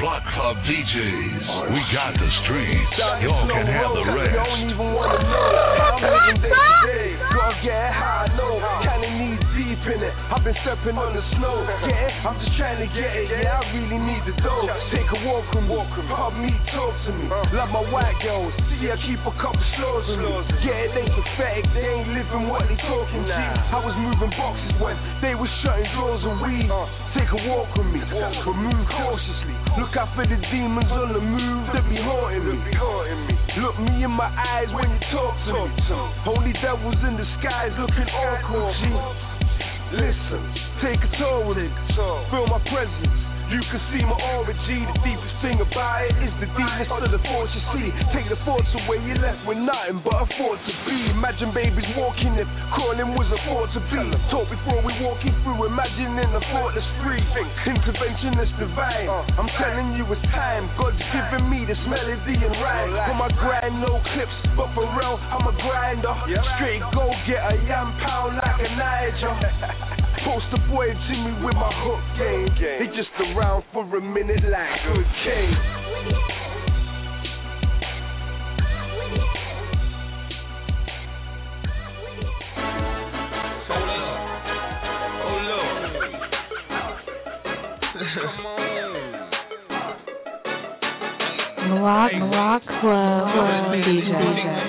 Block Club D Js. We got the streets. Y'all can have the rest. Don't even wanna know. I'm living day to day. Gotta get high, low. Kinda need deep in it. I've been stepping on the snow. Yeah, I'm just trying to get it. Yeah, I really need the dough. Take a walk and walk. Pub me, talk to me. Love my white girls. See, I keep a couple slows on me. Yeah, they pathetic. They ain't living what they talking. See, I was moving boxes when they was shutting doors and weed. Take a walk with me, but move cautiously. Look out for the demons on the move that be haunting me. Look me in my eyes when you talk to me. Only devils in the skies looking awkward, G. Listen, take a tour with it. Feel my presence. You can see my aura, G. The deepest thing about it is the deepness of the thoughts you see. Take the thoughts away, you're left with nothing but a thought to be. Imagine babies walking if crawling was a thought to be. Talk before we walking through, imagining a thoughtless free. Intervention is divine. I'm telling you it's time. God's giving me this melody and rhyme. For my grind, no clips, but for real, I'm a grinder. Straight go get a yam pound like a Niger. Poster boy Jimmy with my hook game. They just around for a minute like good king. Rock, rock club, club D J.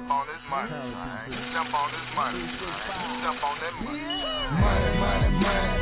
Money, money, money.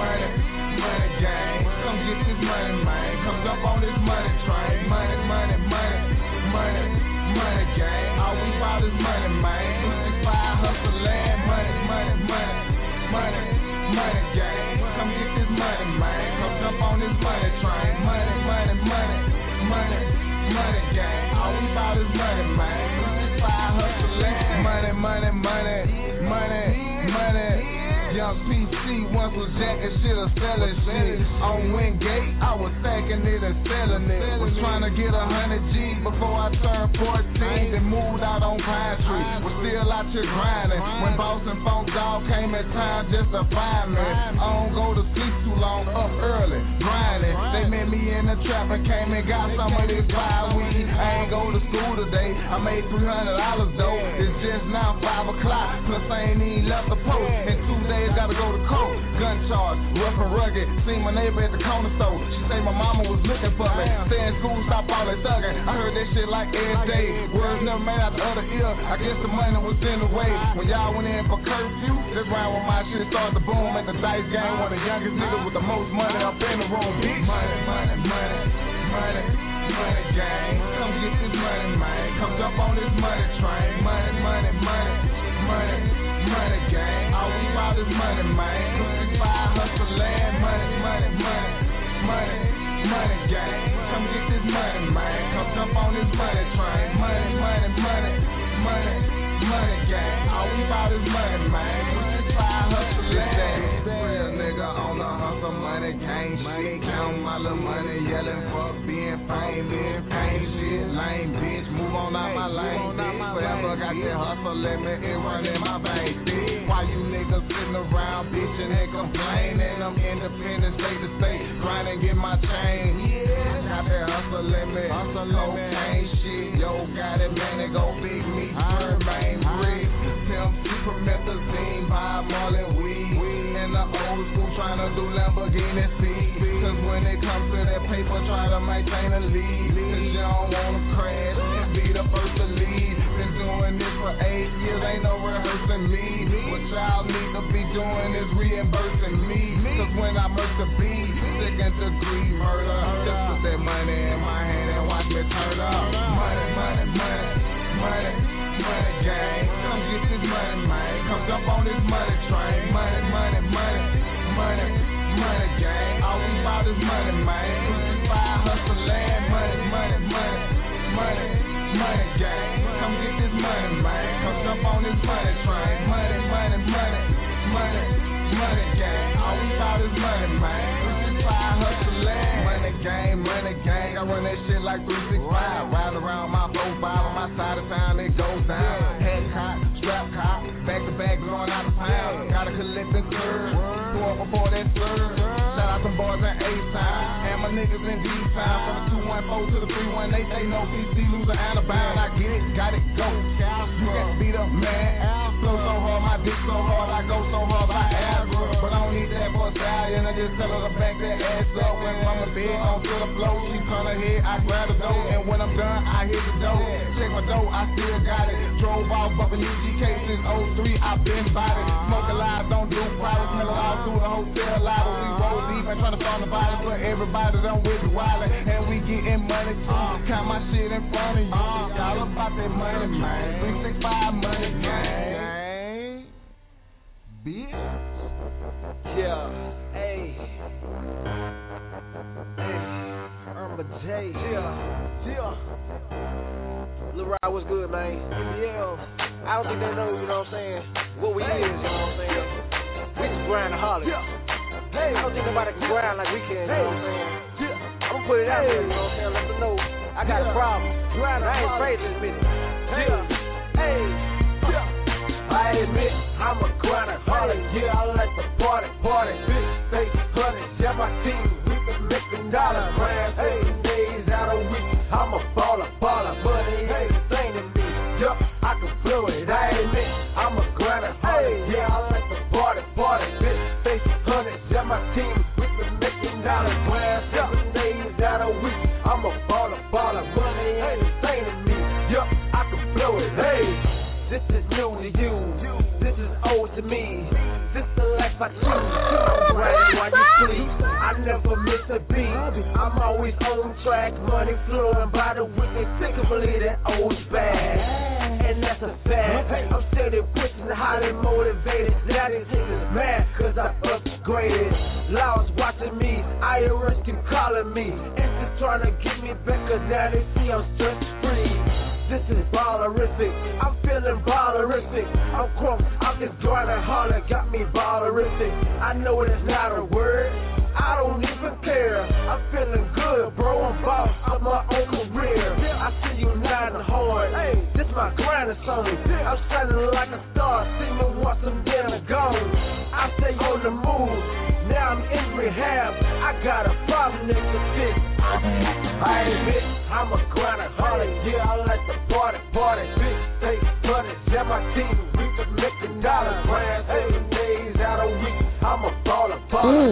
money, money gang. Come get this money, man. Come jump on this money train. Money, money, money, money, money gang. All we about is money, man. fifty-five hustle land. Money, money, money, money, money gang. Come get this money, man. Come jump on this money train. Money, money, money, money, money gang. All we about is money, man. fifty-five hustle land. Money, money, money, money, money. Young P C once was jacking shit or selling shit. On Wingate, I was stacking it and selling it. Was trying to get a hundred G before I turned fourteen. Then moved out on Pine Tree. Was still out here grinding. When Boston Funk Dog came in town just to find me. I don't go to sleep too long, up early, grinding. They met me in the trap and came and got some of this fire weed. I ain't go to school today. I made three hundred dollars though. It's just now five o'clock. Plus I ain't even left the post. In two days gotta go to court. Gun charge, rough and rugged. Seen my neighbor at the corner store. She say my mama was looking for me. Stay in school, stop all that thugging. I heard that shit like every day. Words never made out the other ear. I guess the money was in the way. When y'all went in for curfew, that's round when my shit started to boom at the dice game. One of the youngest niggas with the most money up in the room. Bitch. Money, money, money, money, money gang. Come get this money, man. Come jump on this money train. Money, money, money, money, money gang. All we about is money, man. fifty-five hustle land. Money, money, money, money, money gang. Come get this money, man. Come jump on this money train. Money, money, money, money, money gang. All we about is money, man. fifty-five hustle land. Real nigga on the hustle, money gang shit. Count my little money, yelling fuck being fame, being fame shit. Lame bitch, move on out my lane, bitch. Forever got that hustle limit, it run in my veins, bitch. Why you niggas sitting around bitching and complaining? I'm independent, state to state, grinding, get my chain. Got that hustle limit, hustle cocaine shit. Yo, got it, man, it go big me, remain brick. Pimp, promethazine, buy Marlin weed. In the old school, trying to do Lamborghini speed. Cause when it comes to that paper, try to maintain a lead. Cause you don't wanna crash and be the first to lead. Been doing this for eight years, ain't no rehearsing me. What y'all need to be doing is reimbursing me. Cause when I murk the beat, second degree murder. Just put that money in my hand and watch me turn up. Money, money, money, money, money gang. Come get this money, man. Come jump on this money train. Money, money, money, money, money gang. All we about is money, man. fifty-five hustle land. Money, money, money, money, money gang. Come get this money, man. Come jump on this money train. Money, money, money, money, money gang. All we about is money, man. fifty-five hustle land. Money gang, money gang. I run that shit like three sixty-five. Ride around my four five on my side of town, it goes down. Head cop, strap cop, back to back blowing out the pound. Gotta collect and serve. Pour up before that serve. Shout out some boys in A-Town. And my niggas in D-Town. From the two one four to the three one eight. They know P C loser out of bound. I get it, got it, go. You can't beat up, man. Flow so hard, my dick so hard. I go so hard by Abra. But I don't need that for a stallion. I just tell her to back that ass up. When from the bed onto the floor, she turn her head, I grab the dough. And when I'm done, I hit the dough. Check my dough, I still got it. Drove off up in U G K since oh three, I been body. Smoke alive, don't do products. Smell it all through the hotel lobby. We roll deep and trying to find the violence, but everybody done with the wallet. And we getting money too. Count my shit in front of you. All about that money, man. three sixty-five money gang. Bitch. Yeah, hey, hey, Irma J, yeah, yeah. Lil Rod, what's good, man? N B L, I don't think they know, you know what I'm saying, what we is, you know what I'm saying. We just grind and holler. Yeah. Hey, I don't think nobody can grind like we can, you know what I'm saying. Yeah. I'm gonna put it out there, you know what I'm saying, let them know I got a problem. Grind, I ain't afraid this minute. Yeah, hey, yeah. I admit I'm a grinder, holler, yeah, I like to party, party, big face, honey, yeah, my team, we been making dollars, grand, hey, days out of week, I'm a baller, baller, money ain't the thing to me, yup, I can blow it, I admit I'm a grinder, holler, yeah, I like to party, party, big face, honey, yeah, my team, we been making dollars, grand, seven days out of week, I'm a baller, baller, money ain't the thing to me, yup, I can blow it, hey. This is new to you, this is old to me, this the life I choose. Right while you never miss a beat. I'm always on track, money flowing by the week. They sick of believe that old bag, and that's a fact. I'm steady pushing, highly motivated. Now these niggas mad, cause I upgraded. Laws watching me, I R S keep calling me. It's just trying to get me back, cause now they see I'm stress free. This is ballerific, I'm feeling ballerific. I'm crunk, I'm just grinding harder, got me ballerific. I know it's not a word, I don't even care. I'm feeling good, bro, I'm boss of my own career. I see you nodding hard, hey, this my grinding song. I'm shining like a star, see me once I'm dead and gone. I stay on the move, now I'm in rehab. I got a problem that's to fix. I admit, I'm a grinder, harder, yeah, I like to party, party, big state, money, yeah, my team, we can make a dollar, grand, seven days out a week, I'm a baller, baller,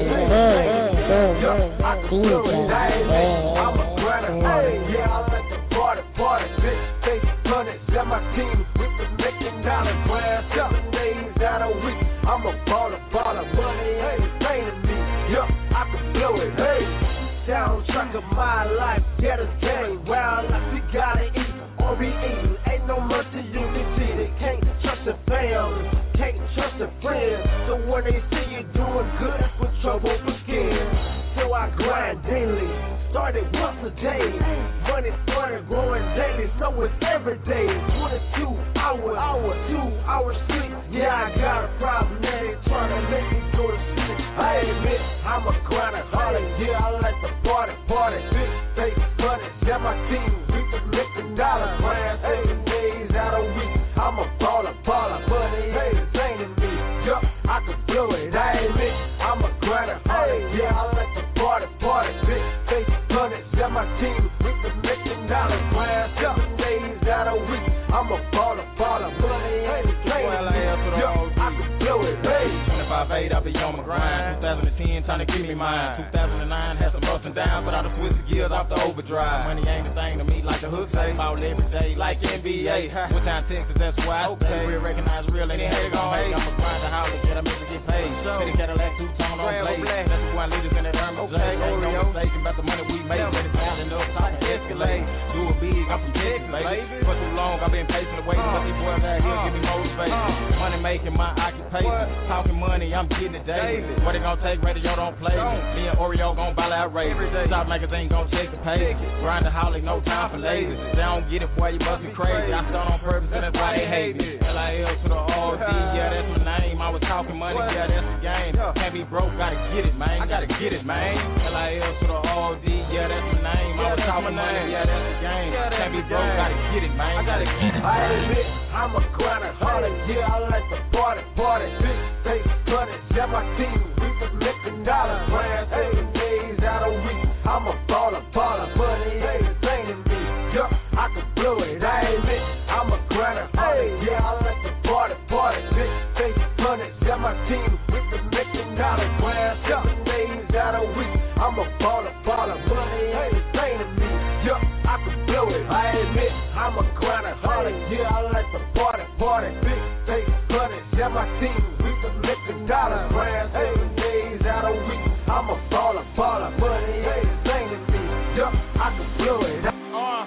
yeah, I can do it, I admit, I'm a grinder, hey, yeah, I like to party, party, big state, money, yeah, my team, we can make a dollar, grand, seven days out a week, I'm a baller, baller, money, hey, pain to me, yeah, I can do it, hey. Soundtrack of my life, get a game. Wild life, we gotta eat or be eaten. Ain't no mercy, you can see it. Can't trust your family, can't trust your friends. So when they see you doing good, that's when trouble begins. So I grind daily, started once a day. Money started growing daily, so it's every day. twenty-two hours, hour, two hours sleep. Yeah, I got a problem, man. They trying to make me go to sleep. I admit, I'm a grinder, harder. Yeah, I like to party, party. Big state, money, yeah, my team. We can make a dollar, grand, seven days out a week. I'm a baller, baller, money, hey, entertaining me. Yup, I can blow it. I admit, I'm a grinder, harder. Yeah, I like to party, party. Big state, money, yeah, my team. We can make a dollar, grand, seven days out a week. I'm a baller, baller, money, hey, entertaining me. Yup, I can blow it, hey. twenty-five eight, I be on my grind. twenty ten, trying to give me mine. two thousand nine, had some ups and downs, but I done switched the gears off the overdrive. Money ain't a thing to me like the hook say. Ball every day like N B A. One time Texas, that's why I stay. Real recognize real, and it ain't gon' hate. I'm a grinder, holler, get a to get paid. City Cadillac, two tone on blade. That's the one leaders in that Hermes. Okay, ain't no mistake about the money we make. Let it down and up, time to escalate. Do it big, I'm from Texas, baby. For too long, I've been patient waiting, but these boys out here give me motivation. Money making my occupation. Talking money, I'm getting it daily. What it gon' take, radio don't play. Me and Oreo gon' ball out race. Stop magazine gon' check the page. Grind the holic, no time for lazy. They don't get it, boy, you must be crazy. I start on purpose, and that's why they hate me. L I L to the O D, yeah, that's my name. I was talking money, yeah, that's the game. Can't be broke, gotta get it, man. I gotta get it, man. L I L to the O D, yeah, that's my name. I was talking money, yeah, that's the game. Can't be broke, gotta get it, man. I gotta get it. I admit, I'm a grinder, harder, yeah, I like to party, party. Big state, money, yeah, my team. We can make a dollar, grand, seven days out a week. I'm a baller, baller, money ain't entertaining me. Yup, I can blow it. I admit, I'm a grinder, harder, yeah, I like to party, party. Big state, money, yeah, my team. We can make a dollar, grand, seven days out a week. I'm a baller, baller, money ain't entertaining me. Yup, I can blow it. I admit, I'm a grinder, harder, yeah, I like to party, party. Big state, money, yeah, my team. We can make a dollar, grand, seven days out a week. I'm a baller, baller, money ain't entertaining me. Yup, I can blow it. Uh.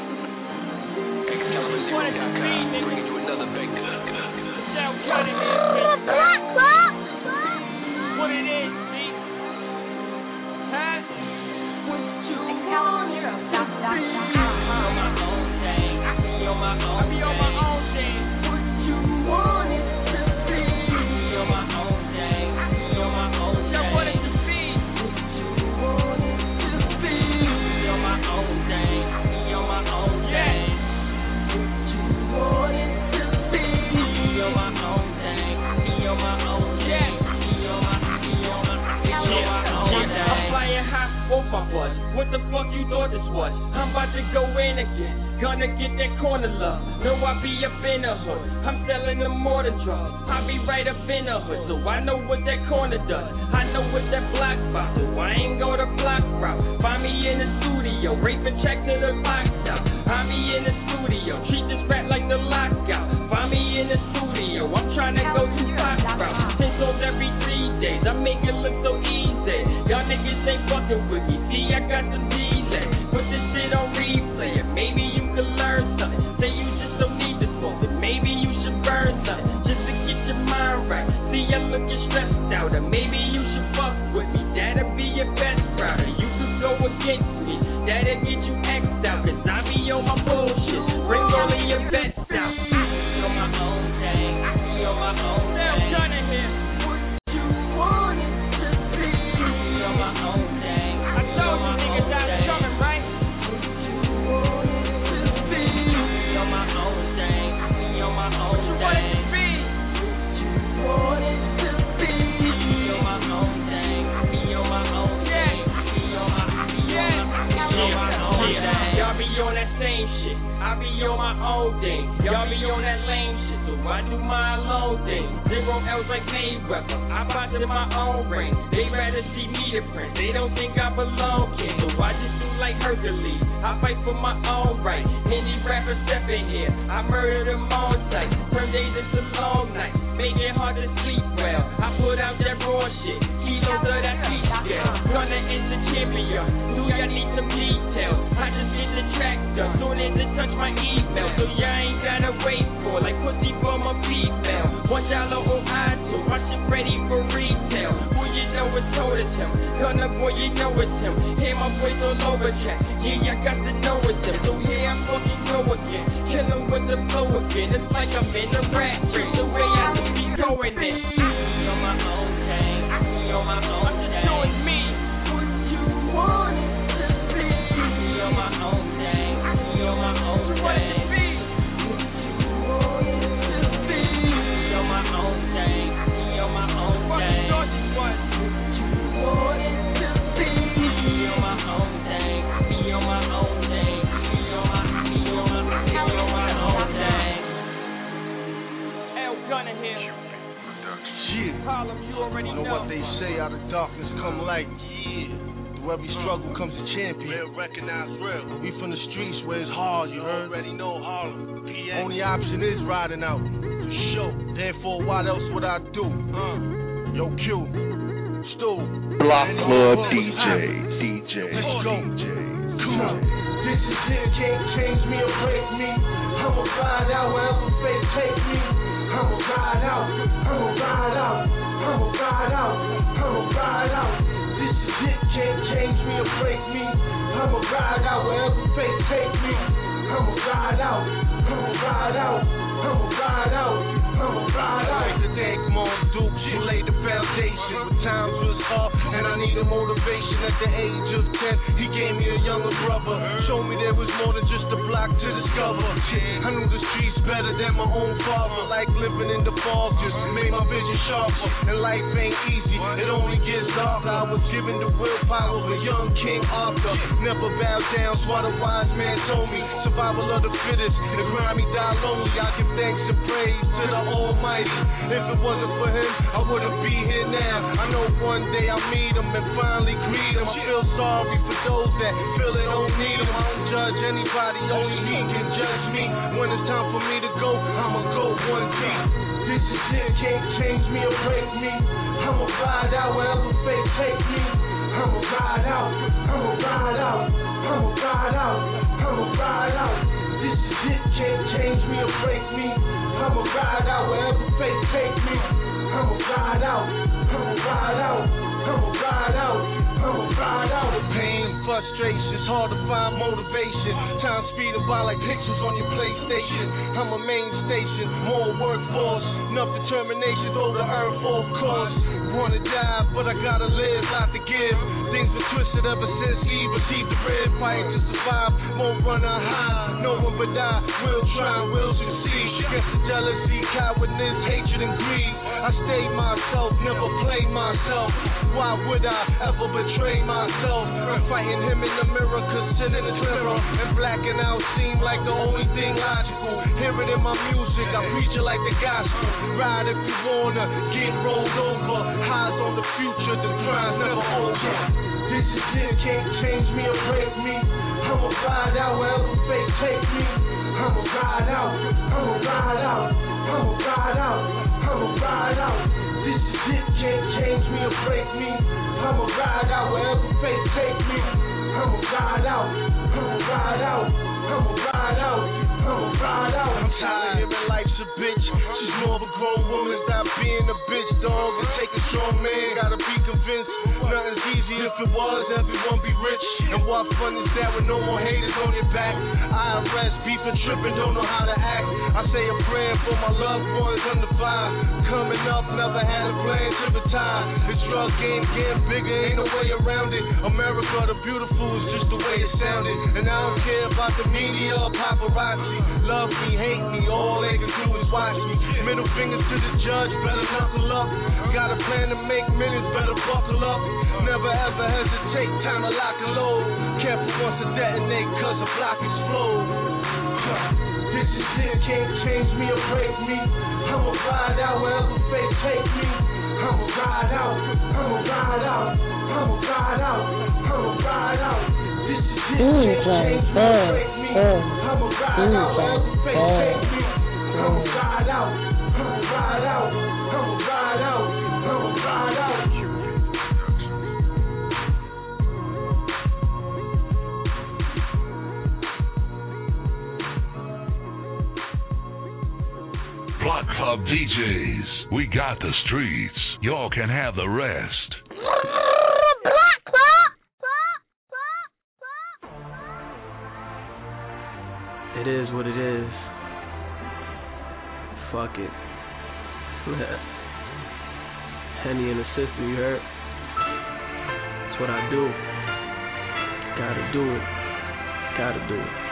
What it is, bring it to another big Shout what it is, what it is, B. Huh? What you want it to be. On my own thing. I be on my own thing. I be on my own thing. What you want it to be. I be on my own thing. I be on my own thing. Now what it to be. What you want it to be. I be on my own thing. I be on my own thing. What you want it to be. I be on my own thing. I be on my own thing. I be on my, I be on my, I be on my own thing. I'm flying high, off my butt. What the fuck you thought this was? I'm about to go in again. Gonna get that corner love. Know I be up in the hood. I'm selling them more than drugs. I be right up in the hood, so I know what that corner does. I know what that block spot, so I ain't go to block route. Find me in the studio, raping check to the lockdown. I be in the studio, treat this rat like the lockout. Find me in the studio, I'm trying to go to block route. Ten souls every three days, I make it look so easy. Y'all niggas shit. I be on my own thing. Y'all be on that lame shit. So I do my own thing. Zero L's like Mayweather. I box in my own ring. They rather see me the prince. They don't think I belong here. So I just do like Hercules. I fight for my own right. Any rapper step in here, I murder them on sight. From days into long nights, make it hard to sleep well. I put out that raw shit, kilos of that beat scale. Gonna end the champion, do y'all need some details? I just get the track done, soon as it touch my email. So y'all ain't gotta wait for, like pussy for my female. One dollar on iTunes, watch it ready for retail. Who you know it's told it's him, Gunna boy you know it's him. Hear my voice all over track, yeah y'all got to know it's him. So here I fucking go again, kill him with the flow again. It's like I'm in a rat race, the way I do be going it. I on my own thing, I be on my own I'm just doing me. What you want to be? I be on my own thing, I be on my own thing. What you want to be? I be on my own thing, I be on my own thing. What you want to be? I be on my own thing, I be on my own thing. I be on my, I be on my, I be on my own thing. L Gunna here. Yeah. Harlem, you already know, know what they say, out of darkness come light. Yeah. Through every struggle comes a champion. Real, recognize real. We from the streets where it's hard, you heard? Already know Harlem. P A. Only option is riding out. For sure. Therefore, what else would I do? Uh. Yo, Q. Stu. Block Club D J. D J. Let's go. D J. Come on. This is it, can't change me or break me. I'ma ride out wherever fate take me. I'ma ride out, I'ma ride out, I'ma ride out, I'ma ride out. This is it, can't change me or break me. I'ma ride out wherever fate take me. I'ma ride out, I'ma ride out, I'ma ride out, I'ma ride out. I like to thank Mom Duke, she laid the foundation. When times was hard and I needed motivation at the age of ten, he gave me a younger brother. Showed me there was more than just a block to discover. I knew the streets better than my own father. Like living in the fog just made my vision sharper. And life ain't easy, it only gets darker. I was given the willpower of a young King Arthur. Never bow down, so what a wise man told me. Survival of the fittest, the grimy die lonely. I give thanks and praise to the Almighty. If it wasn't for him, I wouldn't be here now. I know one day I'll meet him and finally greet him. I feel sorry for those that feel they don't need him. I don't judge anybody, only he can judge me. When it's time for me to go, I'ma go one deep. This is it, can't change me or break me. I'ma ride out wherever fate take me. I'ma ride out, I'ma ride out, I'ma ride out, I'ma ride out. This is it, can't change me or break me. I'ma ride out wherever fate take me. I'ma ride out, I'ma ride out, I'ma ride out, I'ma ride out. The pain, frustrations, hard to find motivation. Time speeding by like pixels on your PlayStation. I'm a main station, more workforce, enough determination though to earn full course. Wanna die, but I gotta live, not to give. Things are twisted ever since Eve received the red. Fighting to survive, won't run on high. No one but I will try and will succeed. Against the jealousy, cowardness, hatred, and greed. I stay myself, never play myself. Why would I ever betray myself? Fighting him in the mirror, cause sin in the mirror. And blacking out seem like the only thing logical. Hear it in my music, I preach it like the gospel. Ride if you wanna, get rolled over. Highs on the future, the crime's never over. This is it, can't change me or break me. I'ma ride out wherever fate take me. I'ma ride out, I'ma ride out, I'ma ride out, I'ma ride out. This is it, can't change me or break me. I'ma ride out wherever fate take me. I'ma ride out, I'ma ride out, I'ma ride out, I'ma ride out. I'm tired of hearing life's a bitch. She's more of a grown woman, stop being a bitch, dog. And take a strong man, gotta be convinced. Nothing's easy, if it was, everyone be rich. And what fun is that with no more haters on your back? I R S beefing, tripping, don't know how to act. I say a prayer for my loved ones under fire. Coming up, never had a plan to retire. The drug game getting bigger, ain't no way around it. America the beautiful is just the way it sounded. And I don't care about the media or paparazzi. Love me, hate me, all they can do is watch me. Middle fingers to the judge, better knuckle up. Got a plan to make millions, better buckle up. Never ever hesitate, time to lock and load. Careful once to detonate, cause the block explode. take me. I'ma ride out, I'ma ride out, I'ma ride out, I'ma ride out. This is it, can't change me, break me. I'ma ride out, wherever fate take me. I'ma ride out, I'ma ride out, I'ma ride out, I'ma ride out. Block Club D Js, we got the streets. Y'all can have the rest. It is what it is. Fuck it. Henny in the system, you heard? That's what I do. Gotta do it. Gotta do it.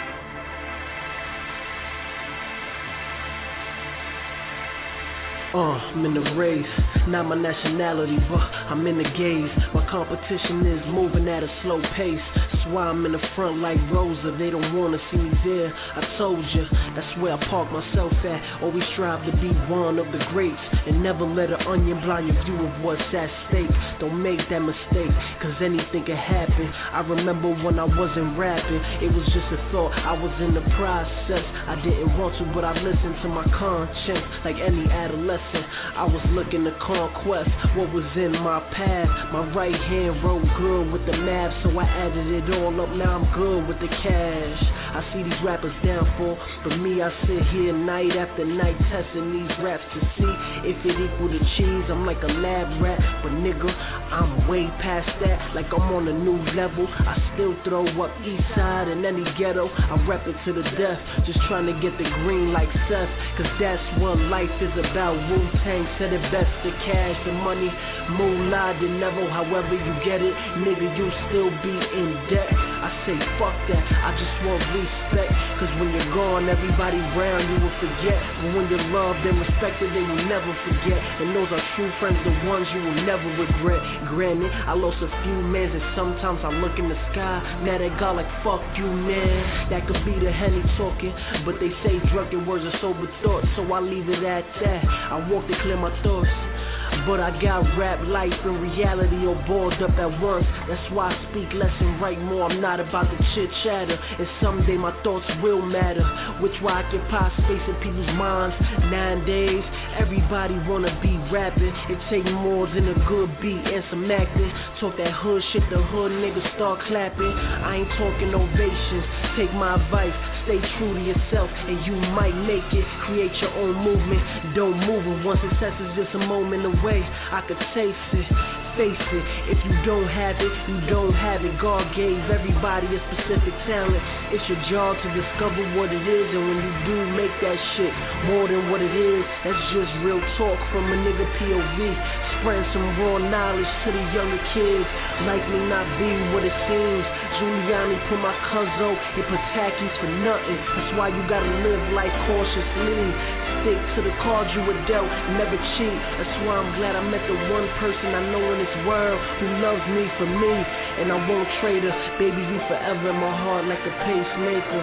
Uh, I'm in the race, not my nationality, but I'm in the gaze. My competition is moving at a slow pace. That's why I'm in the front like Rosa. They don't wanna see me there. I told you, that's where I park myself at. Always strive to be one of the greats, and never let an onion blind your view of what's at stake. Don't make that mistake, cause anything can happen. I remember when I wasn't rapping, it was just a thought, I was in the process. I didn't want to, but I listened to my conscience like any adolescent. I was looking to conquest what was in my path. My right hand wrote good with the math, so I added it all up. Now I'm good with the cash. I see these rappers downfall, but me, I sit here night after night testing these raps to see if it equal to cheese. I'm like a lab rat, but nigga, I'm way past that. Like I'm on a new level. I still throw up east side in any ghetto. I rep it to the death, just trying to get the green like Seth, cause that's what life is about. Wu-Tang said it best, the cash, the money, moolah, the never, however you get it, nigga, you still be in debt. I say fuck that, I just want respect, cause when you're gone, everybody round you will forget, but when you're loved and respected, they will never forget, and those are true friends, the ones you will never regret. Granted, I lost a few mans, and sometimes I look in the sky, mad at God like fuck you, man. That could be the Henny talking, but they say drunken words are sober thoughts, so I leave it at that. I walk to clear my thoughts, but I got rap life and reality all balled up at once. That's why I speak less and write more. I'm not about to chit chatter, and someday my thoughts will matter, which why I occupy space in people's minds. Nowadays, everybody wanna be rapping. It take more than a good beat and some acting. Talk that hood shit, the hood niggas start clapping. I ain't talking ovations. Take my advice, stay true to yourself, and you might make it. Create your own movement. Don't move it. One success is just a moment away. I could taste it. Face it, if you don't have it, you don't have it. God gave everybody a specific talent. It's your job to discover what it is, and when you do make that shit more than what it is, that's just real talk from a nigga P O V. Spreading some raw knowledge to the younger kids. Life may not be what it seems. Giuliani put my cuzzo in Patakis for nothing. That's why you gotta live life cautiously. Stick to the cards you were dealt, never cheat. That's why I'm glad I met the one person I know in this world who loves me for me, and I won't trade her. Baby, you forever in my heart like a pacemaker.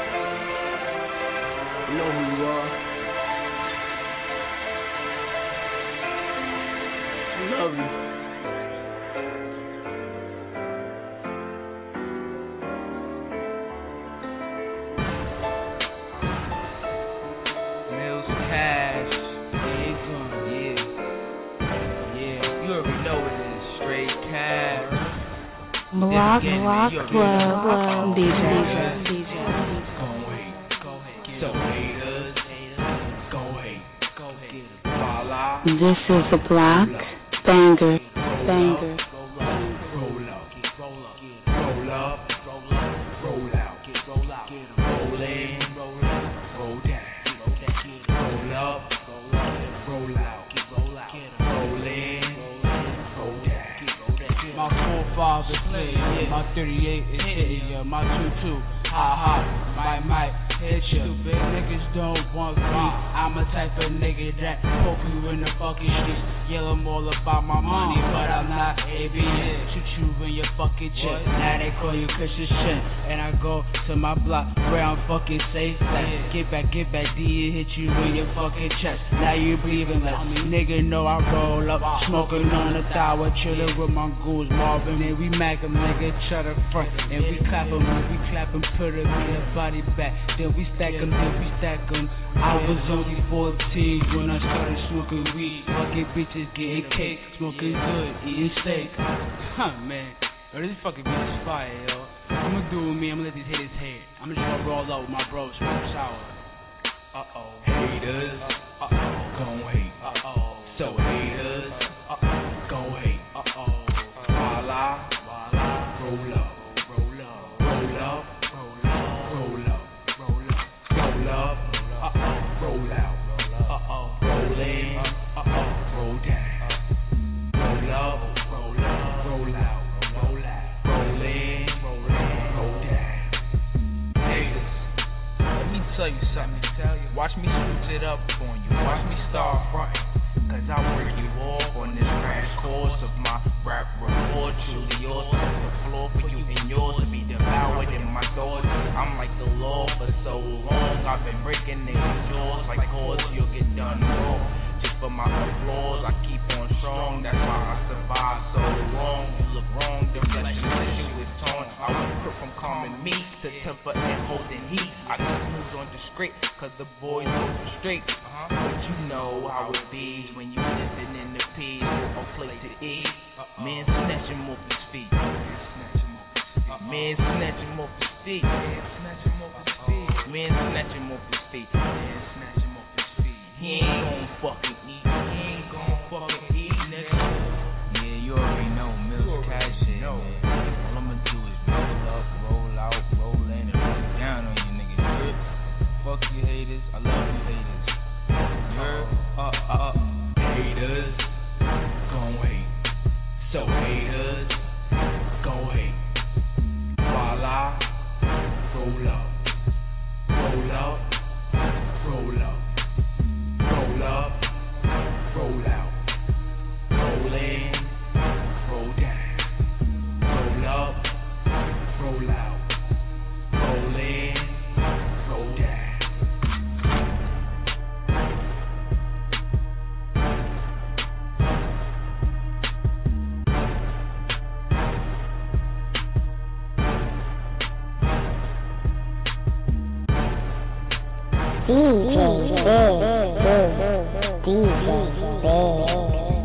You know who you are. I love you. Block, block, club, D J, D J. Go hate, go hate, get the haters. Go hate, go hate. This is a block banger, banger. Roll up, roll up, roll up, roll out, roll out, roll in, roll down, roll up, roll out, roll in, roll down. My forefathers played, my thirty-eight is hitting ya, my two two, ha ha, might might hit ya. Niggas don't want beef, I I'm a type of nigga that poke you in the fucking streets. Yell I'm all about my money, but I'm not A B N. Shoot you in your fucking chest. Now they call you Christian shit. And I go to my block where I'm fucking safe. Like, get back, get back, D hit you in your fucking chest. Now you breathing like nigga know I roll up, smoking on the tower, chillin' with my ghouls Marvin. And we mac 'em, nigga, shut up front. And we clap 'em, and we clap 'em, put 'em in their body back. Then we stack 'em, then we stack 'em. I was only fourteen when I started smoking weed. Fucking bitches getting cake, smoking good, eating steak. Huh, man. Yo, this fucking bitch is fire, yo. I'ma do with me, I'ma let these haters hate. I'ma just gonna roll up with my bros, smoke sour. Uh-oh. Haters, uh-oh, gon' hate. Uh-oh. So haters, uh-oh, gon' hate. Uh-oh. Voila, voila, roll up, roll up, roll up, roll up, roll up, roll up, roll up, uh-oh, roll out, uh-oh, roll in, uh-oh, roll down, roll up, roll up, roll out, roll out, roll in, roll in, roll down. Haters, let me tell you something. Watch me switch it up on you. Watch me start frontin'. Cause I work you off on this crash course of my rap report. Truly yours. The floor for you and yours to be devoured in my thoughts. I'm like the law for so long. I've been breaking niggas' jaws like cause you'll get done wrong. Just for my applause, I keep on strong. That's why I survive so long. You look wrong, the reflection tissue is torn. I was put from calming me to temper and holding heat. I just moved on to straight, cause the boys go straight. Uh-huh. But you know how it be when you living in the P or place to eat. Man snatching off his feet. Man snatching off his feet. Man snatching off his feet. Man snatching off his feet. Man snatching off his feet. He ain't gon' fucking eat. He ain't gon' fucking eat, nigga. Yeah, you already know Mills cash shit, man. All I'ma do is roll up, roll out, roll in, and roll down on you niggas. Yeah. Fuck you haters, I love you haters. Yeah. Uh, uh, uh. Haters, gon' hate. So haters, gon' hate. Voila, roll up, roll up, roll up. Roll up, roll out, roll in, roll down, roll up, roll out, roll in, roll down. D J Big, D J Big.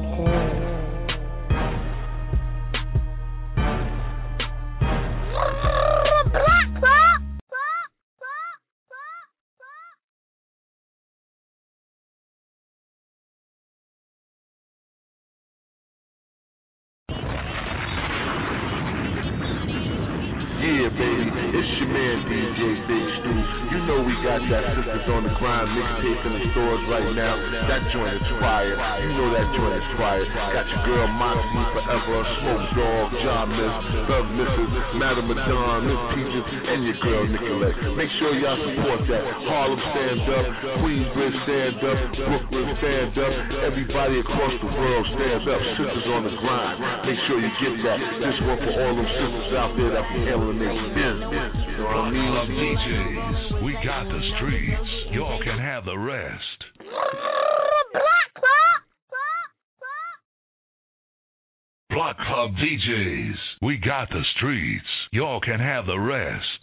Yeah, baby, it's your man D J Big Stu. You know we got that Sisters on the Grind mixtape in the stores right now. That joint is fire. You know that joint is fire. Got your girl Moxie Forever, Smoke Dog, John Miss, Thug Missus, Madam Madon, Miss Peaches, and your girl Nicolette. Make sure y'all support that. Harlem stand up, Queensbridge stand up, Brooklyn stand up, everybody across the world stand up. Sisters on the Grind. Make sure you get that. This one for all them sisters out there that be handling their business. You know what I mean? Club D Js, we got the streets. Y'all can have the rest. Block Club D Js, we got the streets. Y'all can have the rest.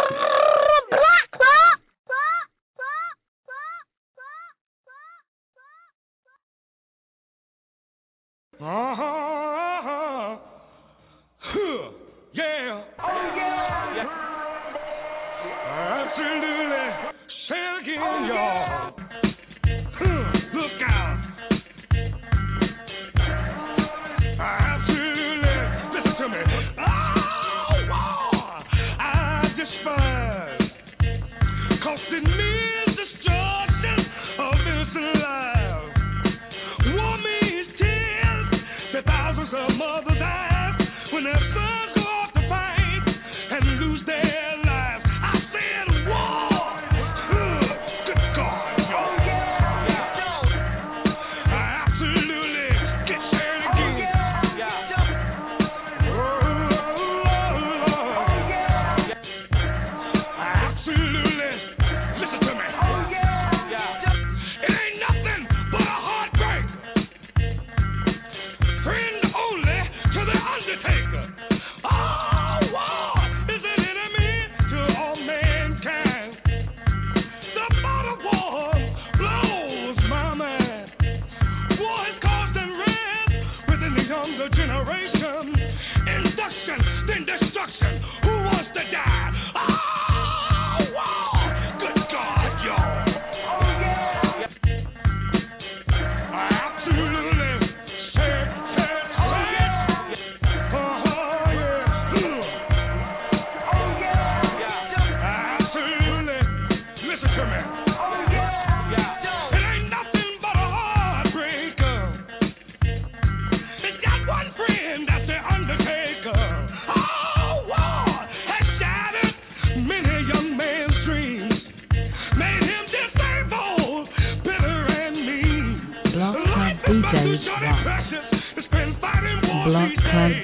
Uh-huh. Huh. Yeah. Oh, yeah. Yeah. Absolutely. Say it again, y'all. Huh. Look out. Absolutely. Listen to me. Oh, wow. I despise. Cause it means destruction of innocent lives. War means tears that thousands of mothers die when their sons go off to fight and lose their lives. I said war. Good God, y'all.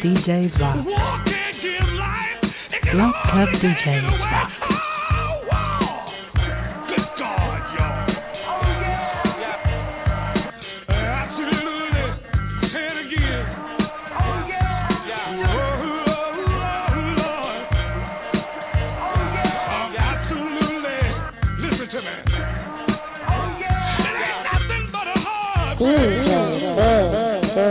D Js rock. Block Club D Js rock. D J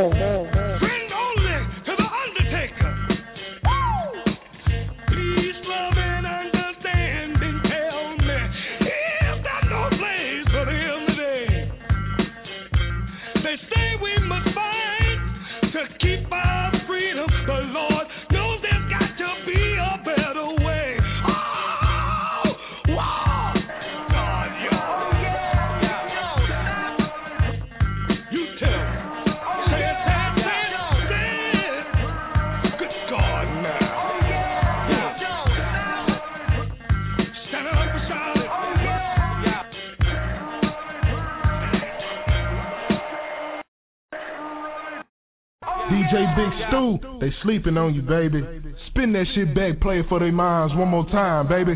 Big Stu, they sleeping on you, baby. Spin that shit back, play it for their minds one more time, baby.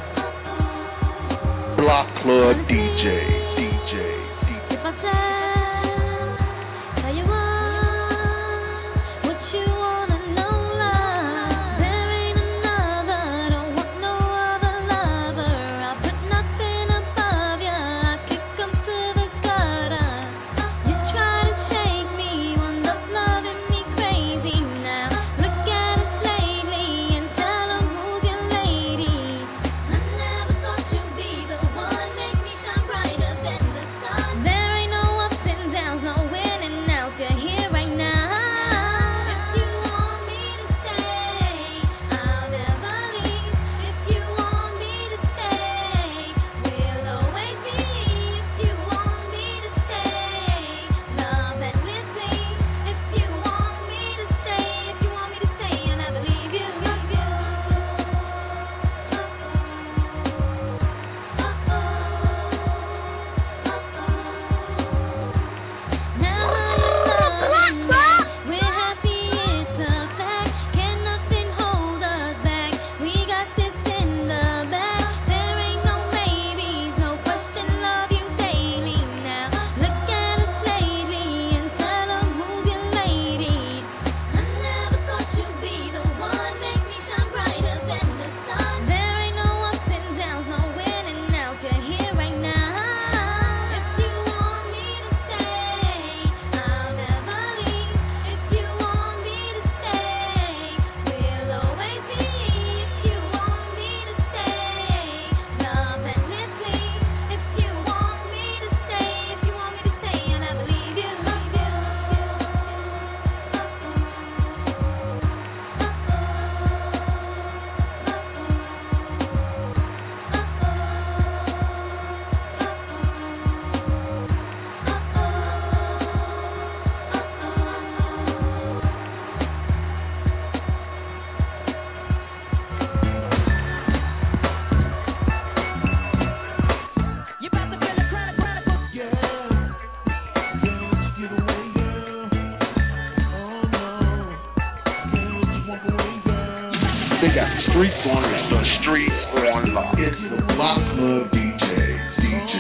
Block Club D J, D J, D J. If I said on lock. The streets on lock. It's the Block Club D J. D J.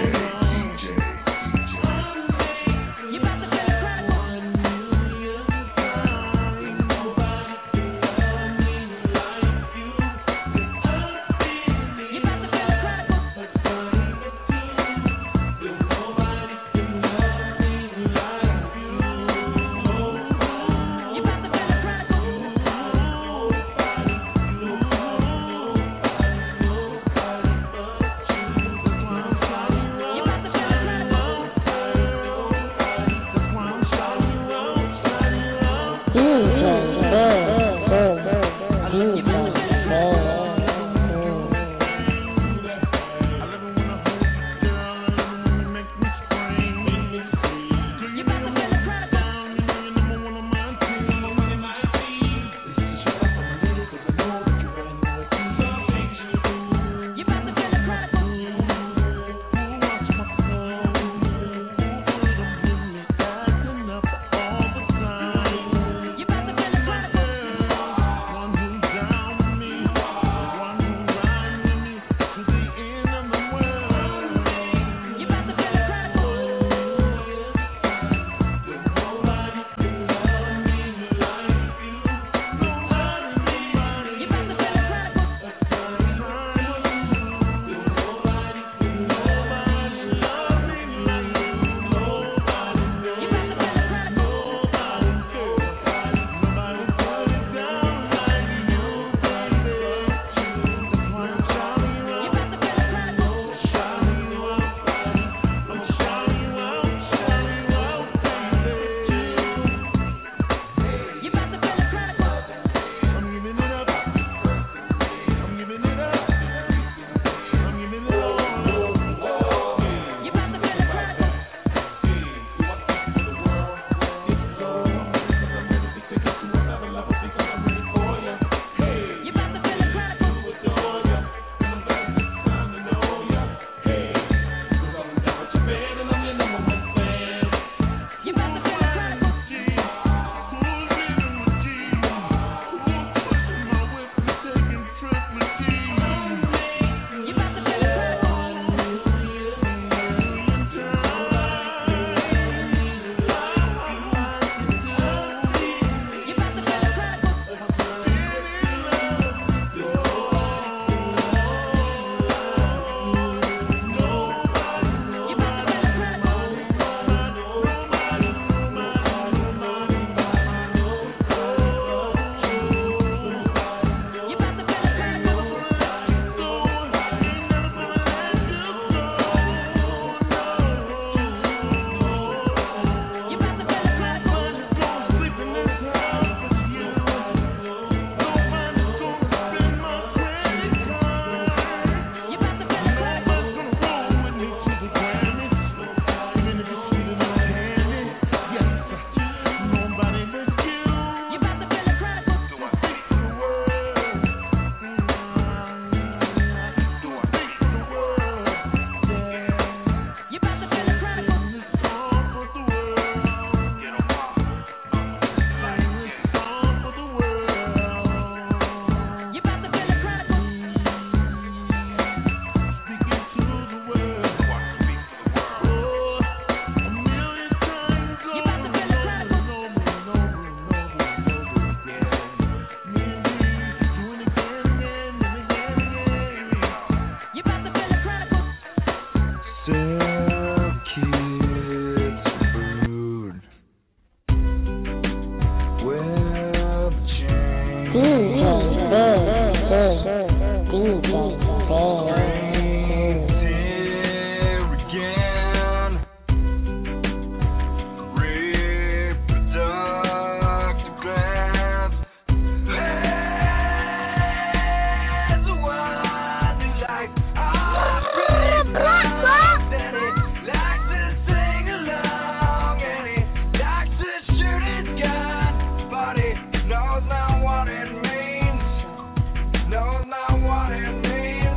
Knows not what it means.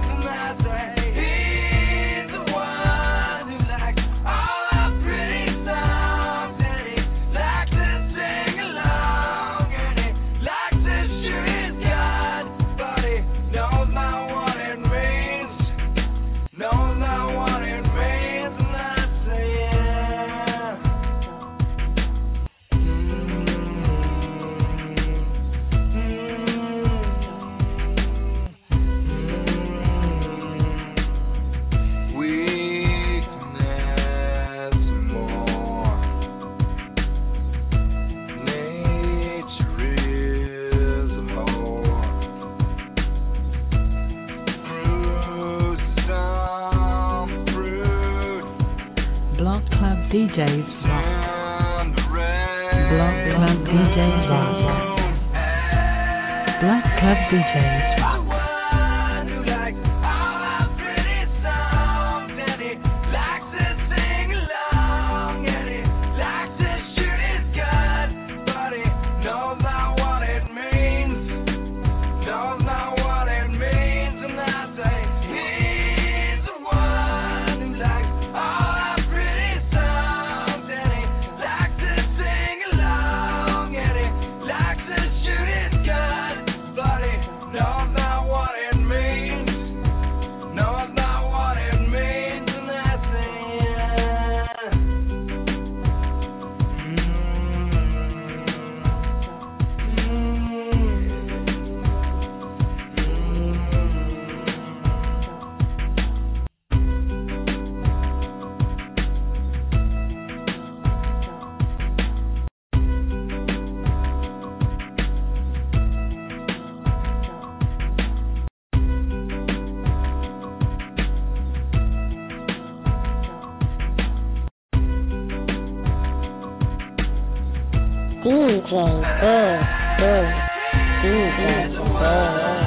Js Rock. Block Club D Js Rock. Block Club D Js Rock. D J Big, Big, D J Big.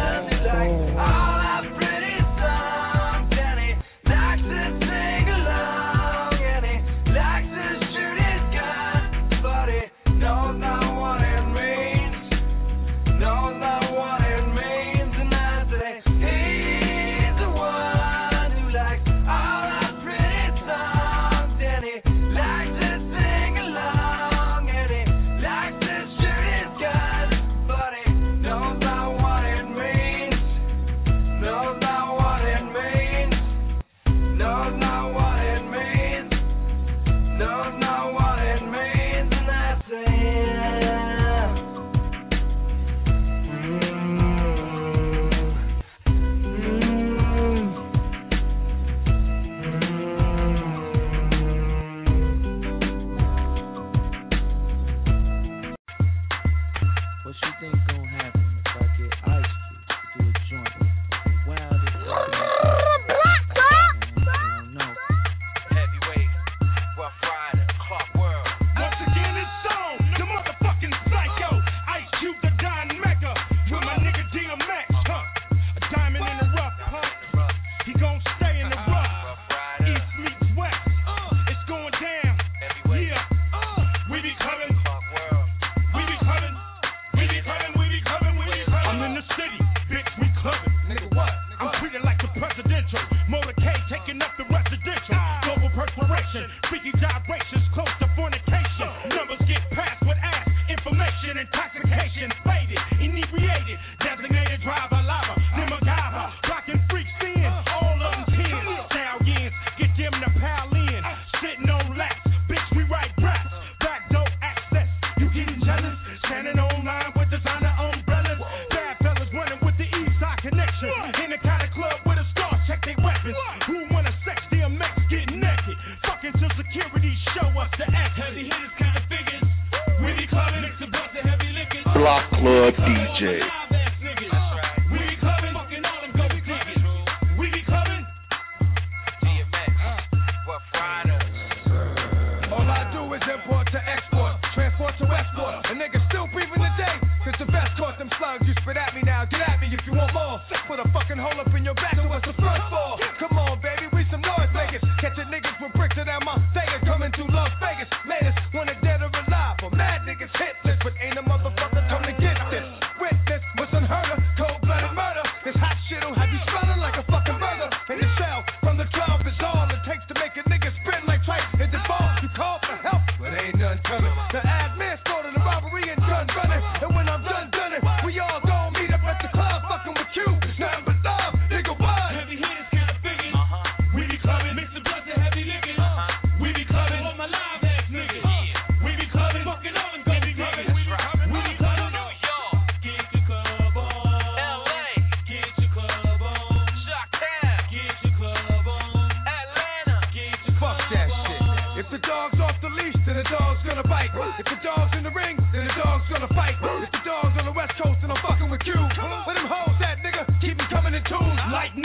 Block Club D J.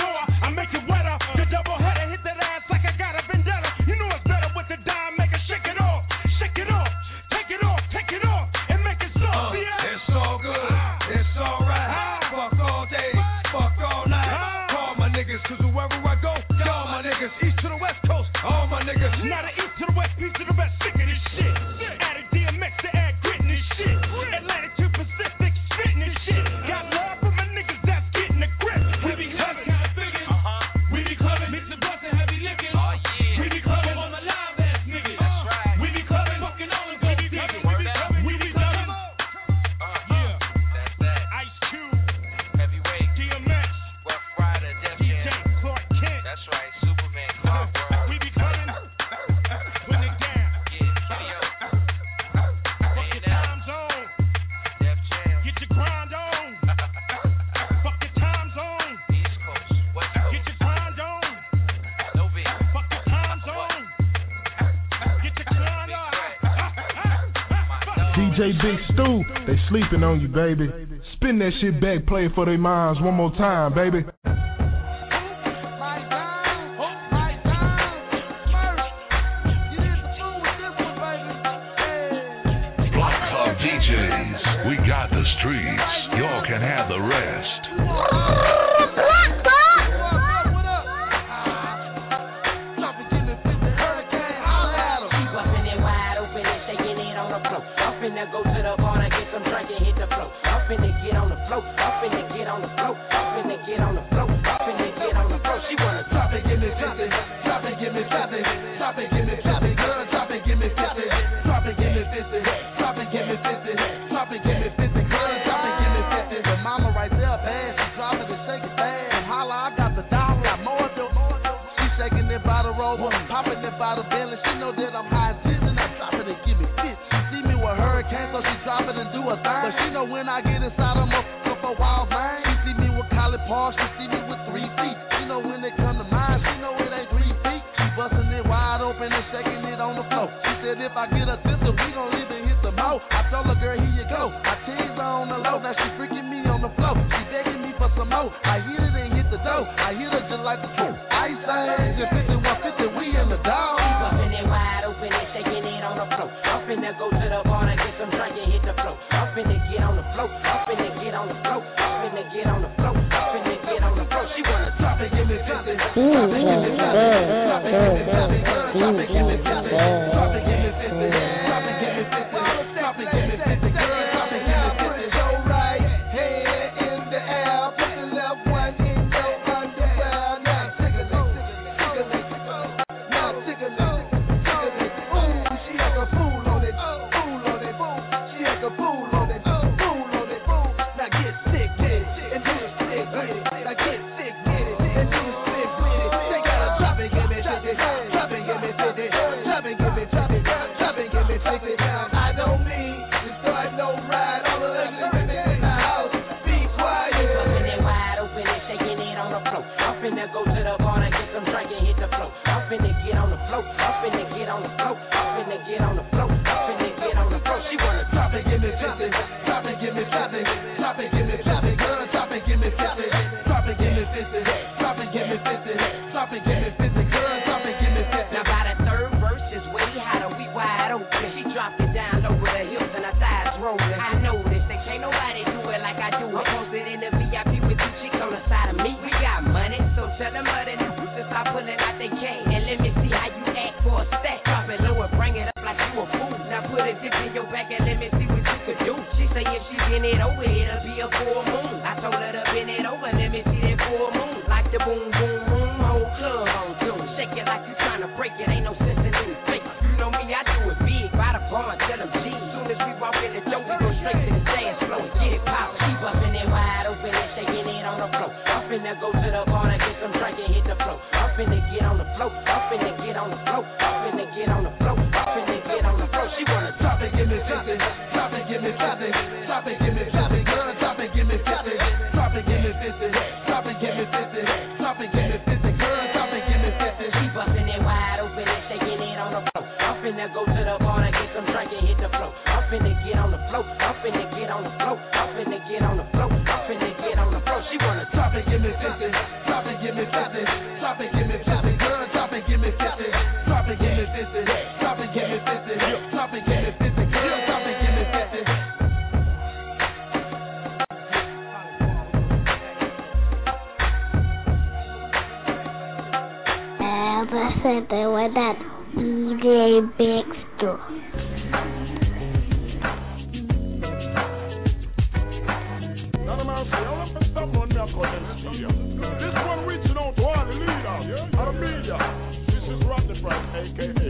Like Noah, I make it wetter. The double header hit that ass like I got a vendetta. You know it's better with the dime, make a shaker. niggas, cause wherever I go, y'all my niggas. East to the west coast, all my niggas. Now the east to the west, east to the west, sick of this shit. Added D M X to add grit in this shit. Atlantic to Pacific, spitting this shit. Got love for my niggas that's getting the grip. We be coming, uh-huh. We be coming, mixing bust and heavy licking. Oh yeah. We be coming on the live ass niggas. That's right. We be coming, fucking all the gold digging. We be coming, we be coming. Uh-huh. Yeah. That's that. Ice Cube. Heavyweight. D M X. Rough Rider, Def Jam. D J Clark Kent. That's right. Superman, Clark World. We be coming. Putting it down. Yeah. Yo. Fuck your time zone. Def Jam. Get your grind on. Fuck your time zone. East Coast. West Coast. Get your grind on. No beat. Fuck your time zone. Get your grind on. D J Big Stu, they sleeping on you, baby. Spin that shit back, play it for their minds one more time, baby. Block Club D Js, we got the streets. Y'all can have the rest. Finna go to the bar and get some drink and hit the flow. I'm finna get on the flow. I'm finna get on the flow. I'm finna get on the flow. I'm finna get on the flow. She wanna drop it, give me fifty. Drop it, give me fifty. Drop it, give me fifty. Girl, drop it, give me fifty. Drop it, give me fifty. Drop it, give me fifty. Drop it, give me fifty. Girl, drop it, give me fifty. The mama right there, bad. She drop it and shake it fast. And holla, I got the dollar. Got more dough. She shaking it by the rover, popping it by the belly. She know that I'm high tipping. I drop it and give me fifty. Hurricane, so she drop it and do a thing. But she know when I get inside, I'm up for a wild man. She see me with Collie Paul, she see me with three feet. She know when they come to mine, she know it ain't three feet. She busting it wide open and shaking it on the floor. She said if I get a sister, we gon' live and hit the mo. I told her, girl, here you go. I tease her on the low, now she freaking me on the floor. She begging me for some more. I hit it and hit the dough. I hit her just like the truth. Ice age and fifty-one fifty, we in the dog. She busting it wide open and shaking it on the floor. I'm finna go to the bar and get some drink and hit the flow. I'm finna get on the flow. I'm finna get on the flow. I'm finna get on the flow. I'm finna get on the flow. She wanna drop it, give me fifty. Drop it, give me fifty. Drop it, give me fifty. Drop it, give me fifty. Drop it, give me fifty. Drop it, give me fifty. Drop it, give me fifty. Girl, drop it, give me fifty. Go right hand in the air, put the left one in your underwear. Now tickle it, tickle it, now tickle it, tickle it. Ooh, she act a fool on it, fool on it, fool. She act a fool on it, fool on it, fool. Now get sick with it and do the stick with it. Now get sick with it and do the stick with it. They gotta drop it, give me fifty, drop it, give me fifty, drop it, give me fifty, drop it, give me fifty. I don't mean to start no ride. All the ugly women in the house, be quiet. She busting it wide open and shaking it on the floor. I'm finna go to the bar and get some drink and hit the flow. I'm finna get on the flow. I'm finna get on the flow. I'm finna get on the flow. I'm finna get on the flow. She wanna drop it, give me fifty. Drop it, give me fifty. Drop it, give me fifty. Girl, drop it, give me fifty. Drop it, give me fifty. Drop it, give me fifty. Drop it, give me fifty. Girl, drop it, give me fifty. Now by the third verse is way hotter, we wide open. She dropped it down low with her hips and her thighs rolling. I know this, they can't nobody do it like I do it. I'm posted in the V I P with two chicks on the side of me. We got money, so tell them other niggas to stop pulling out they cane. And let me see how you act for a stack. Drop it low and bring it up like you a fool. Now put a dip in your back and let me see what you could do. She say if she bend it over, it'll be a full moon. I told her to bend it over, let me see that full moon. Like the boom, boom, boom, whole club on tune. Shake it like you tryna break it, ain't no sense in any fake. You know me, I do it big, by the bar, tell them G. Soon as we walk in the door, we go straight to the dance floor and get it poppin'. She bustin' it wide open and shaking it on the floor. I'm finna go to the bar and get some drink and hit the flow. I'm finna get on the flow. I'm finna get on the flow. I'm finna get on the flow. I'm finna get on the flow. She wanna drop it, give me fifty. Drop it, give me fifty. Drop it, give me fifty. Girl, drop it, give me fifty. Drop it, give me fifty. Drop it, give me fifty. Drop it, give me fifty. Girl, drop it, give me fifty. She bustin' it wide open and shaking it on the floor. I'm finna go to the bar and get some drink and hit the flow. I'm finna get on the flow. I'm finna get on the flow. I'm finna get on the flow. I'm finna get on the flow. She wanna drop it, give me fifty. Drop it, give me fifty. Drop it, give me fifty. Girl, drop it, give me fifty. Drop it, give me fifty. Drop it, give me fifty. Drop it, give me fifty. Girl, drop it, give me fifty. presente with that D J Big Stu. This one reaching out to all the leaders of the media. This is Rodney Price, a k a.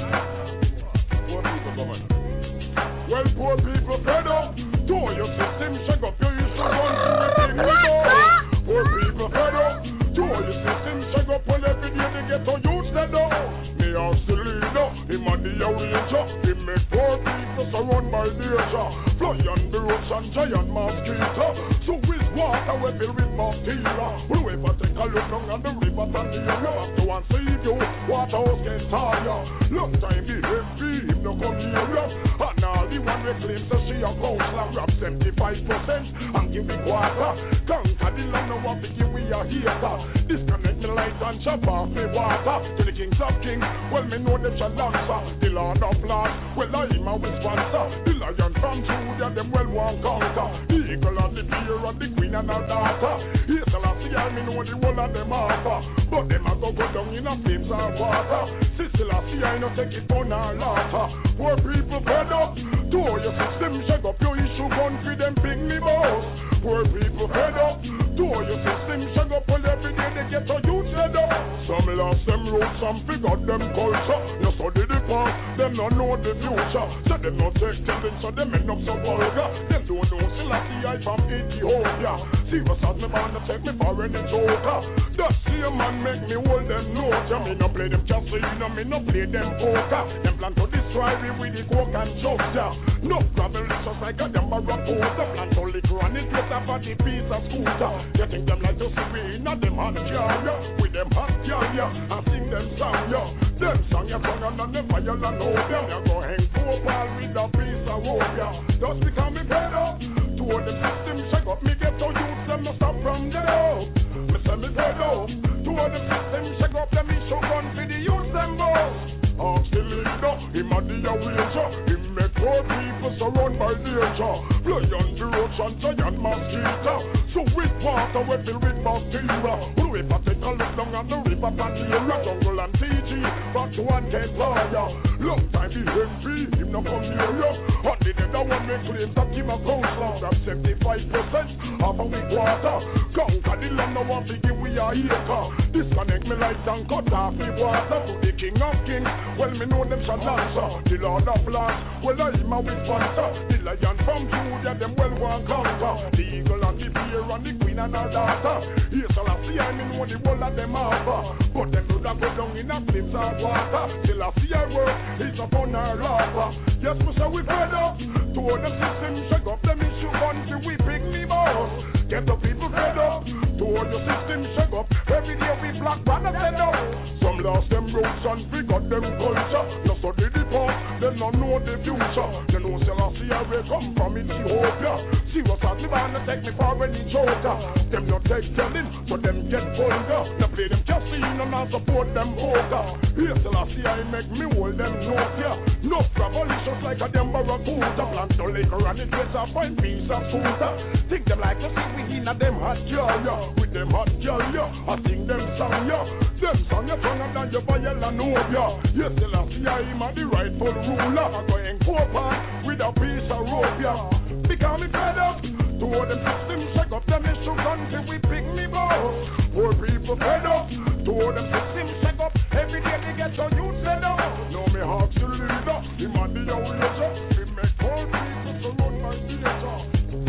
Poor people governor. Well, poor people fed up. Do your system, shake up your issue, run through the thing. Poor people fed up. Do your system, shake up when every day they get to use the door. Me ask the leader, him and the arranger. He make poor people surround by nature. Fly on the roads and giant mosquito. So with water we fill with bacteria. Whoever take a look down on the river and the area, have to and see you. Water house get tired. Long time the M P, him no come here. And all the one we claim to see a counselor grab seventy-five percent and give it water. Conquer the land now and give we a hater. Disconnect the light and chop off me water. To the kings of kings, well me know them shall answer. The Lord of lords, well I am a sponsor. The lion from Judah, them well one conquer. The eagle and the deer and the queen and her daughter. Yes, I'll see I me know the whole of them offer. But them a go go down in a flames and water. Sister, I see I no take it on our laughter. Poor people fed up. Do your system, shake up your issue, gun for them big me boss. Poor people fed up. Do your system, shake up all every day they get to use the door. Some lost them roots, some forgot them culture. You study the past, them not know the future. So them not take telling, so them end up so vulgar. Them don't know still I see I from Ethiopia. See what's out me man to take me for any joker. That same man make me hold them notes. Yeah, me no play them casino, me no play them poker. Them plan to destroy me with the coke and jokes, yeah. No problem, it's just like a them barracuda. Plan to liquor and it gets up at the piece of scooter. You think them like to see me in a them hot car, yeah. With them hot car, yeah. I sing them song, yeah. Them song you sung and on the fire and hold them. You go hang football with a piece of rope, yeah. Just because me fed up. To all the system shake up, me get to use them, no stop from there. Me say me fed up. To all the system shake up, them issue gun for the use them boss. Ask the leader, him a the arranger. Him make poor people surround by nature. Fly on the roads and giant mosquito. So with water we fill with bacteria. Whoever take a look down on the river Panera, jungle and T G, back to one get lawyer. Long time the M P, him no come near ya. And the other one make claims that him a counselor. Grab seventy-five percent of a week water. Conquer the land now and figure we are acre. Disconnect me lights and cut off the water. To the king of kings, well me know them shall answer. The Lord of lords, well I am a with sponsor. The lion from Judah, them well one conquer. The eagle and the bear and the queen and her daughter. Yes, I'll see I mean know the whole of them offer. But them do not go down in a flames of water. Till I see I work, it's upon her laughter. Yes, me say we fed up. To all the system shake up, them issue until we pick me boss. Get the people fed up. To all the system shake up, every day we black brother fed up. Some lost them roots and forgot them culture. No study the past, them not know the future. They know Selassie I will come from Ethiopia. See what's out the man take me for any joker. Them not take telling, so them get vulgar. They play them casino and support them poker. Here Selassie I make me hold them note, yeah. No revolutions like a them barracuda. Plant no liquor and it gets a fine piece of scooter. Think them like to see we in a them hot girl, yeah. With them hot girl, yeah. I sing them song, yeah. Them song you stronger than your viol and yeah. Yes, Selassie I am the rightful ruler. I'm going Copa with a piece of rope, yeah. Because me fed up. To all the system shake up, them issue until we pick me boss. Poor people fed up. To all the system shake up, every day they get so you fed up. No me heart to leader, him and the old leisure. We make poor people so run my theater.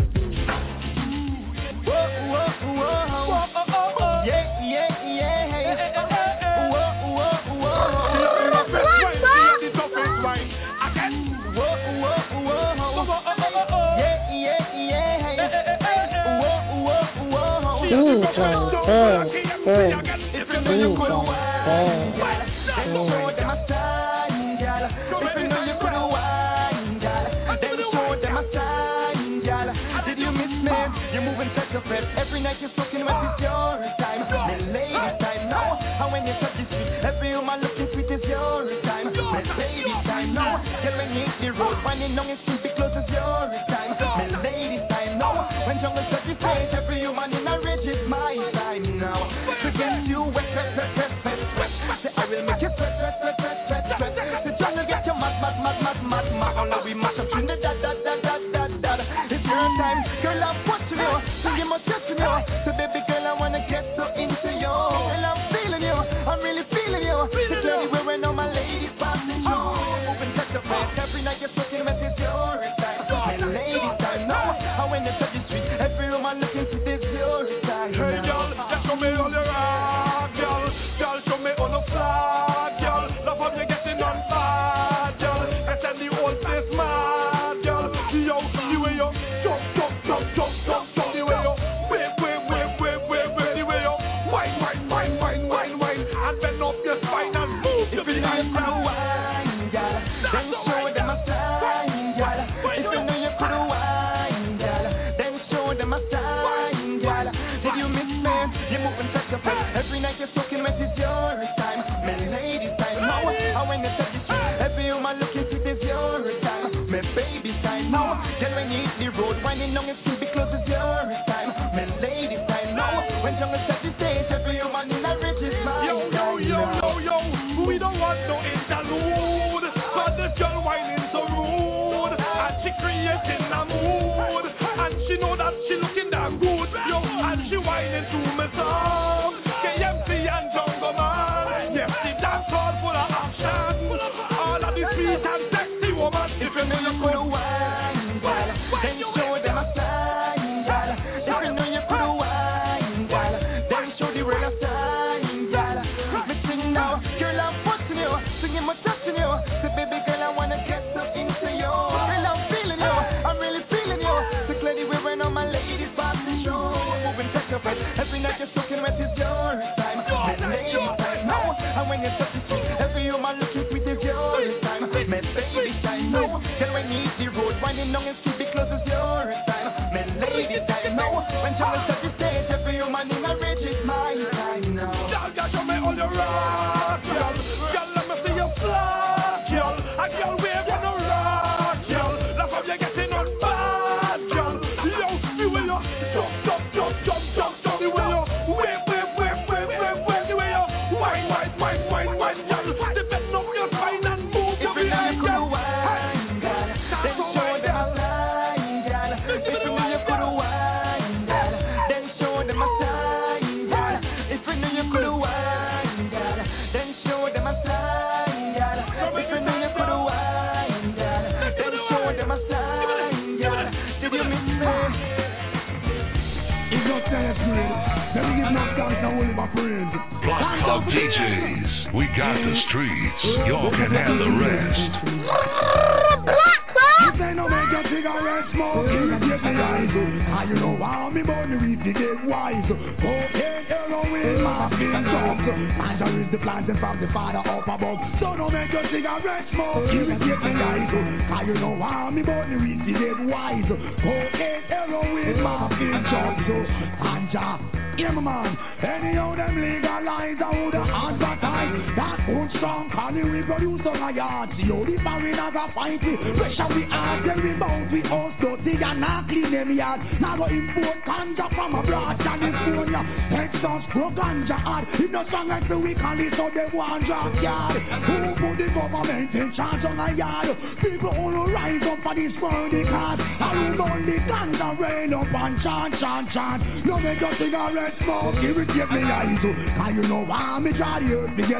Whoa, whoa, whoa, whoa, oh, oh, oh. Yeah, yeah, yeah, hey. Whoa, whoa, whoa. The toughest right, the toughest right. Again. Whoa, whoa, whoa, whoa. Yeah, yeah, yeah, hey. Whoa, whoa, whoa. D J Big Stu. D J Big You're moving such a fret. Every night you're soaking wet, it's your time. The lady time now. And when you touch the street, every woman looking sweet is your time. The lady time now. Girl, when you hit the road, finding long and sleepy close is your time. The lady time now. When jungle touch the face, every woman in a rage is my time now. To get you wet, wet, wet, wet, wet, wet. Say I will make road, winding down your street because it's your time. Men, ladies, I know when jungle set the stage, every human in a rich is mine. Yo, yo, yo, yo, yo, we don't want no interlude, but this girl whining so rude, and she creating a mood, and she know that she looking damn good, yo, and she whining to me song, K M C and Jungle Man, yes, the dance hall full of action, all of the sweet and sexy woman, if you know you could wine, girl, then show them a sign, girl, if you know you could wine, girl, then show the real sign, girl, me sing now, girl, I'm putting you, singing my touching you, so baby girl, I wanna get up into you, girl, I'm feeling you, I'm really feeling you, so clearly we're wearing on my ladies' body show, moving touch your bed, every night you're soaking wet is your time, men, ladies, time now, and when you're touching sweet, every human looking sweet is your time, men, ladies, time now, girl, when you hit the road, winding down your street because it's your time, men, ladies, time now, when jungle set the stage, every human in a rage is my time now. Girl, girl, show me all your rock, girl. Girl, let me see you flash, girl. A girl wave on the rock, girl. That's how you're getting on bad, girl. Yo, the way you jump, jump, jump, jump, jump, jump. The way you wave, wave, wave, wave, wave, wave. The way you wine, wine, wine, wine, wine, girl. The best of your spine and move your behind, girl. Wine, girl. Then show them a sign, girl. If you know you could wine, girl. Then show them a sign, girl. If you know you could wine, girl. Then show them a sign, girl. If you know you could wine, girl. Then show them a sign, girl. Did you miss me? It's not tennis grade. Let me give no thanks to all of my friends. Block Club D Js, we got the streets. Y'all can have the rest. You say no make your cigarette smoke, you get me eyes. And you know how me born to read to get wise. Okay, heroin, morphine, drugs. And there is the planting from the Father up above. So no make your cigarette smoke, you get me eyes. And you know how me born to read to get wise. Okay, heroin, morphine, drugs. And ja, yeah, my man. Anyhow, them legalize how the advertise. That old strong can you reproduce on a yard. See how the foreigners are fighting. Pressure we add, then we bounce with us. Dirty and not clean them yard. Now go import ganja from abroad, California. Texas, pro ganja hard. If no strong like the we call it, so they want drop yard. Who put the government in charge on a yard? People who rise up for this worthy card. And who burn the ganja rain up and chant, chant, chant. No make your cigarette smoke, irritate me eyes. And you know why me try to hurt me get.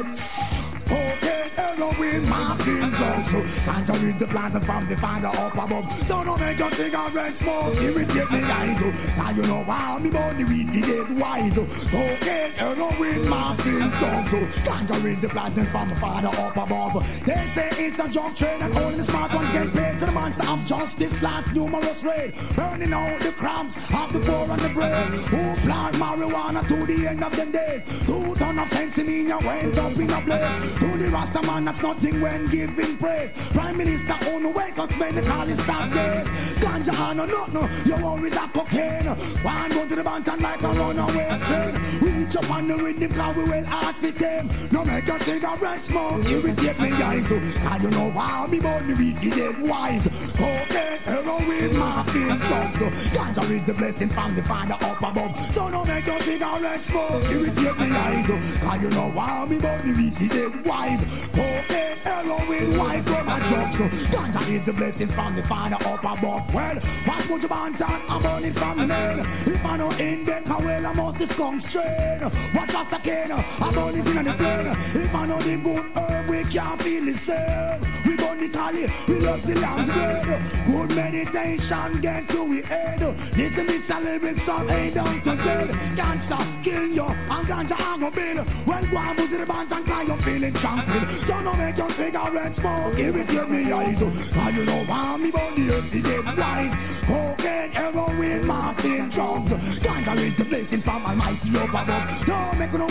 Okay, heroin, morphine, drugs. Ganja is the plant from the Father up above. So no make your cigarette smoke, irritate me eyes. And you know why me born the weed to get wise. Okay, heroin, morphine, drugs. Ganja is the plant from the Father up above. They say it's a drug trade and only the smart ones get paid. To the monster of justice, last numerous raid. Burning out the cramps of the poor and the brave. Who plant marijuana to the end of the day. Two ton of fentanyl went up in a blaze. To the Rasta man, that's nothing when giving praise. Prime Minister on the wake up, spend the call is stop dead. Ganja on no, no, you worry that cocaine. One go to the bantan like a runaway train. Reach up on the rhythm, cause we will ask with them. No make your cigarette smoke, irritate me eyes. And you know how me born the weed, get wise. Cocaine, heroin, morphine, drugs. Ganja is the blessing from the Father up above. So no make your cigarette smoke, irritate me eyes. And you know how me born the weed, get wise. Cocaine, heroin, white rum and drugs. Ganja is the blessing from the Father up above. Well, what's what you want on? I'm burning from the nail. If I know in them, how well I must be skunk strain. What's just a cane? I'm burning in the plane. If I know the good herb, we can't feel the same. We burn the tally, we love the land bread. Good meditation, get to we head. Listen, it's a lyrics from A down to Z. Ganja kill you, and ganja I'm a bill. Well, go on, move to the band and cry, you're feeling tranquil. So no make your cigarette smoke, irritate me eyes. Cause you know why me body earth to get wise. Cocaine, heroin, morphine, drugs. Ganja is the blessing from Almighty up above. No make no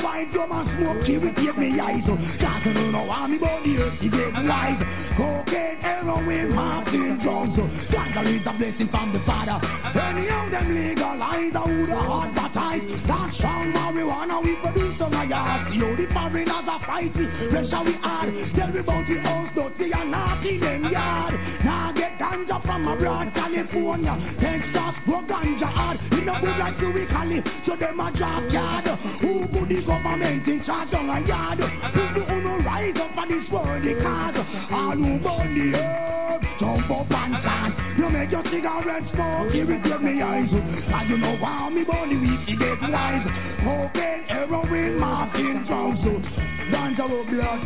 white drum and smoke, she will take me eyes. Cause I don't know how me body hurt, she get wise. Cocaine, heroin, Martin drugs. Ganja is a blessing from the Father. Any of them legalize, I would have advertised. That strong marijuana we produce on my yard. You the foreigners are fighting, pressure we hard. Tell me about the house, dirty and naughty them yard. Now get ganja from abroad, California, Texas, where ganja hard. You know good like you we call it, so them a drop yard. Who put the government in charge on a yard? People who no rise up for this world, the cause. All who burn the earth, jump up and dance. You make your cigarette smoke, irritate me eyes. And you know how me body weak, it get wise. Cocaine, heroin, Martin drugs. Ganja with blood.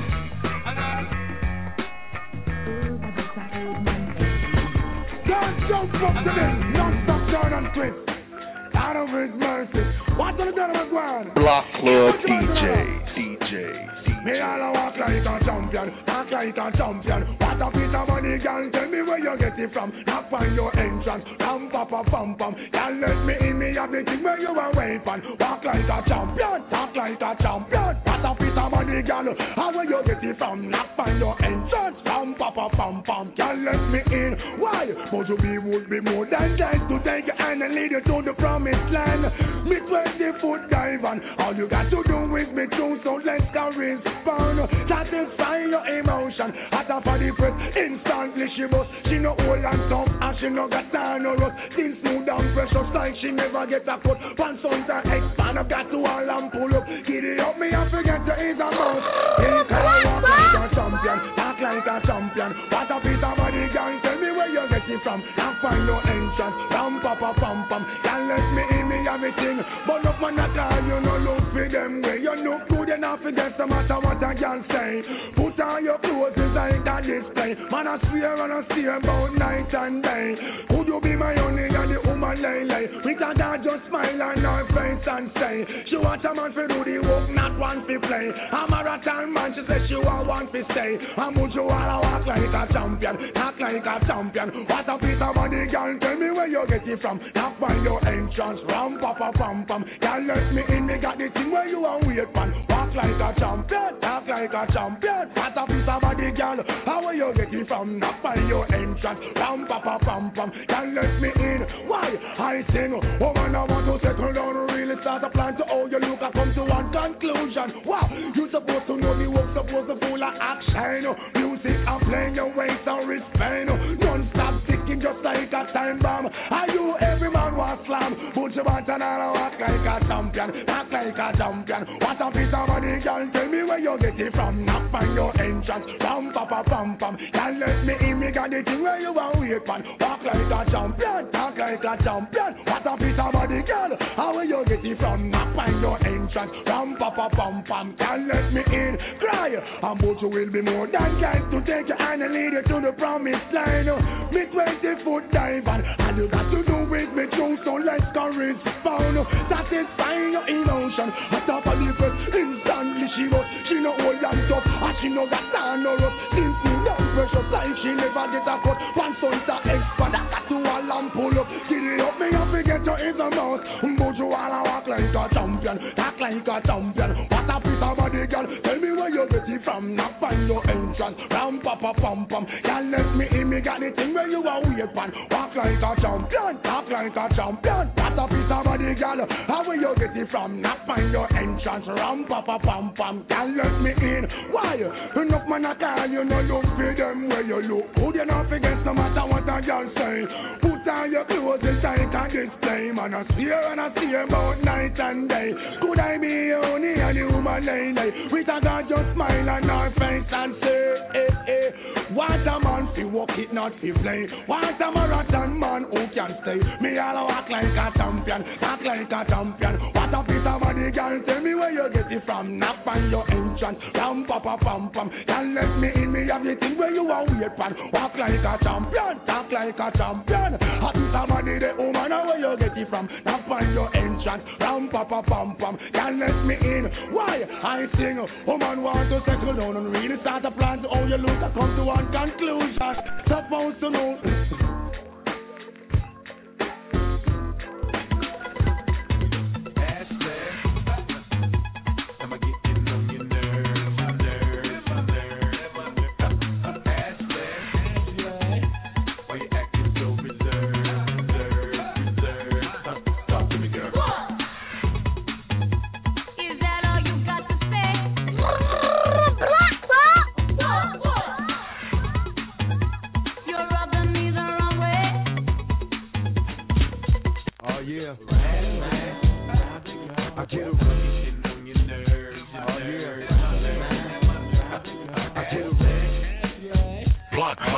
Don't jump up to me, non-stop turn and twist. Out of his mercy. What's on the gun of ground? Block Club D J, D J. Me all a walk like a champion, walk like a champion. What a piece of money, girl, tell me where you get it from. Knock on your entrance, ram pa pa pam pam. Girl, let me in, me have the thing where you are waving. Walk like a champion, talk like a champion. What a piece of money, girl, how where you get it from? Knock on your entrance, ram pa pa pam pam. Girl, let me in. Why? But you be would be more than nice to take your hand and lead you to the promised land. Me twenty foot dive and all you got to do is me too, so let's go rinse. Found satisfy your emotion. At a for the press, instantly she bust. She no old and tough, and she no got time no rust. Still smooth and precious like she never get a cut. One sons and expand, I got to all and pull up. Giddy up me and forget to eat a mouse. He can walk like a champion, talk like a champion. What a piece of body, girl, tell me where you get it from. Can't find no entrance, ram pa pa pam pam. Can't let me in me everything, but no man at all, you no look for them way. You look good enough to get some matter what I can say. Put on your clothes inside that display. Man, I swear and I steer about night and day. Could you be my only and the woman lay lay? We can just smile on her face and say she want a man to do the work, not one to play. A marathon man, she said she want one to stay. And would you wanna walk like a champion, talk like a champion? What a piece of body, girl, tell me where you get it from. Knock by your entrance, ram pa pa pam pam. Girl, let me in, me got the thing where you are wait for. Walk like a champion, talk like a champion. What a piece of body, girl, how will you get it from? Knock by your entrance, ram pa pa pam pam. Girl, let me in. Why? I sing, oh man, I want to settle down, really start a plan to how you look. I come to one conclusion. Wow, you supposed to know the work, supposed to full of action. Music and playing your waist and wristband. Non-stop sticking just like a time bomb. Are you every man was slam? But you want to walk like a champion, act like a champion. What a piece of body, girl, tell me where you get it from. Knock on your entrance, ram pa pa pam pam. Girl, let me in, me got the thing where you want wait for. Walk like a champion, talk like a champion. What a piece of body, girl, how will you get it from? Knock on your entrance, ram pa pa pam pam. Girl, let me in, cry, and but you will be more than kind to take your hand and lead you to the promised line. Me twenty foot dive and all you got to do is me true, so let's go rinse found. Satisfying your emotion, at top of the first instantly she was. She no old and tough, and she no got time no rough. Since me down precious like she never get a cut. One son's a expert, I got to all and pull up. Get it up, me and forget you in the mouth. But you wanna walk like a champion, act like a champion. What a piece of body, girl, tell me where you get it from. Knock on your entrance, ram pa pa pam pam. Girl, let me in, me got the thing where you are wait for. Walk like a champion, talk like a champion. What a piece of body, girl, how will you get it from? Knock on your entrance, ram pa pa pam pam. Girl, let me in. Why? Enough man at all, you know look for them where you look good enough against no matter what a girl say. Put on your clothes inside a display. Man, I swear and I see about night and day. Could I be only a human lady? With a girl just smile on her face and say, eh, eh. What a man fi walk it, not fi play. What a marathon man who can stay. Me all walk like a champion, talk like a champion. What a piece of body, girl, tell me where you get it from. Knock on your entrance, ram pa pa pam pam. Girl, let me in, me have the thing where you are wait for. Walk like a champion, talk like a champion. A piece of body, the woman, where you get it from. Knock on your entrance, ram pa pa pam pam. Girl, let me in. Why? I sing, woman want to settle down and really start a plan to how you look. I come to one conclusion, supposed to know.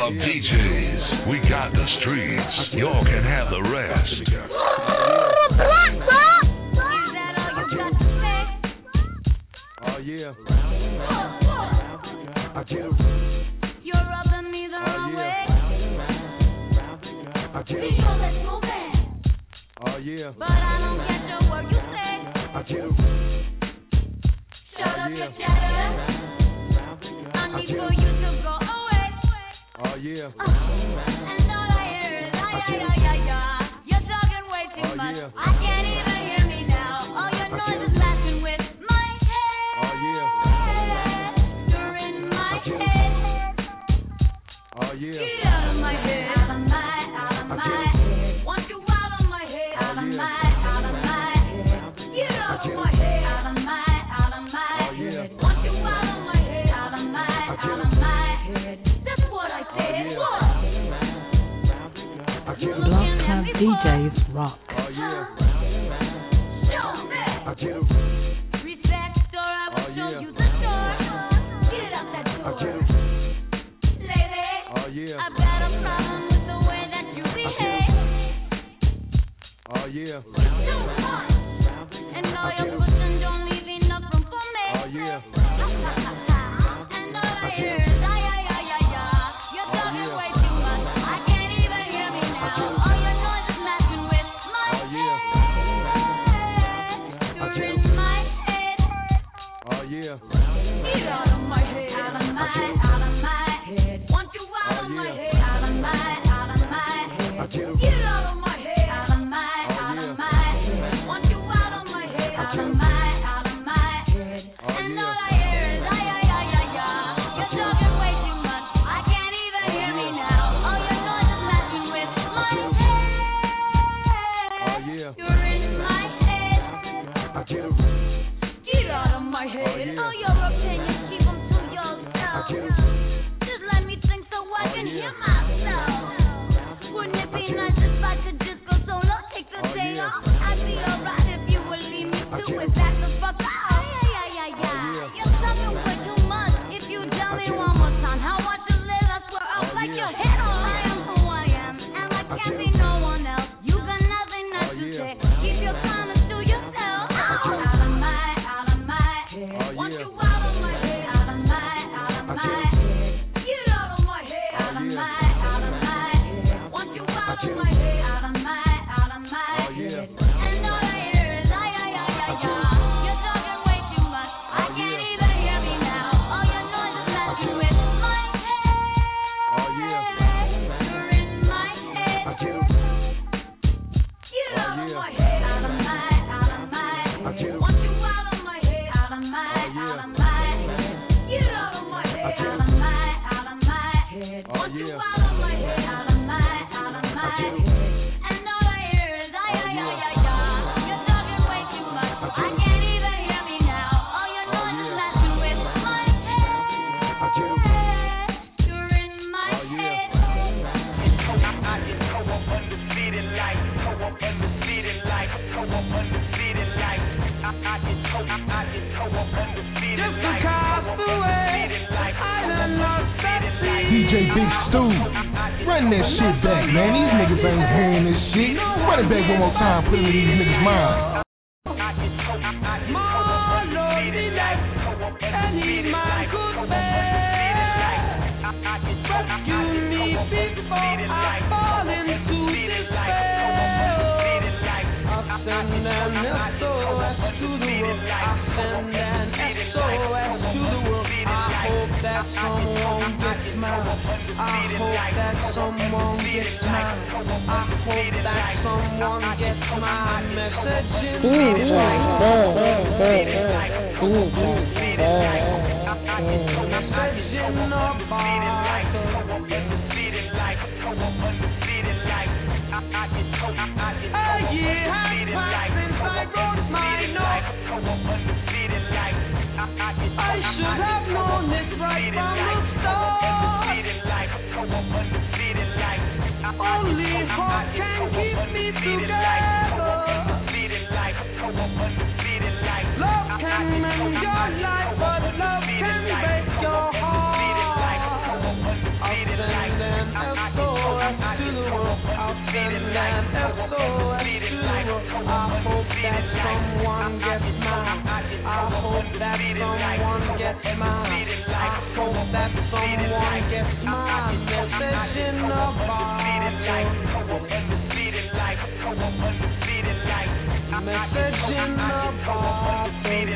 Club D Js, we got the streets. Y'all can have the rest. Oh yeah. I get it. You're rubbing me the wrong way. I get We it. know let's move it. Oh yeah. But I don't get the word you say. I get it. Shut up your chatter. I need for you to go away. Oh yeah. And all I hear is ay ay ay ay ay. You're talking way too Oh, much. yeah. I can't even hear me now. All your noise is messing with my head. Oh yeah. You're in my head. Oh yeah. Get out of my head. Out of my, out of my head. Want you out of my head. Out of my, out of my head. Get out of my head. Out of my, out of my head. Want you out of my head. Out of my, out of my head. That's what I said. What? Block Club D Js rock. Oh yeah. Show me. I get it. Respect store, I will Oh, show yeah. you the door. Get out that I door. get it. Lady, Oh yeah. I've got a problem with the way that you behave. Oh yeah. Too much. And all your pushing don't leave enough room for me. Oh yeah. And all I hear is ay ay ay ay ay. You're talking yeah. way too much. I can't even hear me now. All your noise is messing with my Oh yeah. head. You're in my head. Oh yeah. Get out of my head. Out of my, out of my head. Want you out of my yeah. head. Out of my, out of my head. I get it. Get out of my head. Out of my, out yeah. of my head. Want you out of my head. Out of my, out of my head. Oh, And yeah. all I hear is ay ay ay ay ay. You're talking way too much. I can't even hear me now. All your noise is messing with my head. Oh yeah. You're in my head. I get it. Get out of my head. yeah. All your opinions, keep them to yourself. Just let me think so I can yeah. hear myself. Wouldn't it be nice if I could just go solo, take the Oh, day yeah. off? I'd be alright if you would leave me to it. Back the fuck out. Yeah, yeah, yeah, yeah. yeah. You're talking way too much. If you tell me one more time how I should live, I swear I'll Oh, bite yeah. your head off. I am who I am, and I can't be no one else. You got nothing else Oh, to yeah. say. Keep your comments to yourself. Out of my, out of my head. Oh, Want yeah. you out of my head. Out of my, out of my head. Get out of my head. Out of yeah. my, out of my head. Want you out of my head. Out of my, out of my Oh, yeah. head. And all I hear is ay ay ay ay ay. You're talking way too much. I Oh, can't yeah. even hear me now. All your noise is messing with my head. Oh yeah. You're in my head. I get it. Get Oh, out of yeah. my head. Out of my, out of my I get head. it. Want you out of my head. Out of my, Oh, yeah. out of my head. Get out of my head. get Out it. of my, out of my head. Oh, Want you yeah. out of my head. Out of my, out of my get it. head. And all I hear is ay Oh, ay yeah. ay ay ay. You're talking way too much. I can't even hear me now. All your Oh, noise is yeah. messing with my head. I get it. You're in my Oh, yeah. head. I just go up undefeated like, go up undefeated like, go up undefeated like. I, I just go, I, I just go up undefeated Just like, across go up the way, undefeated like, I go done up lost that undefeated like. seat. D J Big Stu, run that shit back, man. These niggas ain't hearing this shit. Run it back one more time, put it in these niggas' minds. More lonely life, and in my good bed. Rescue me before I fall into despair. I send an S O S to the world. I send an S O S to the world. I hope that someone gets mine. I hope that someone gets mine. I hope that someone gets my message in D J Bug, Bug, D J message in a bottle. A year has passed since I wrote my note. I should have known this right from the start. Only hope can keep me together. Love can mend your life, but love can break your heart. I'll send someone gets mine. I hope that someone gets mine. I hope that someone gets mine. Message in the bottle. Message in the bottle.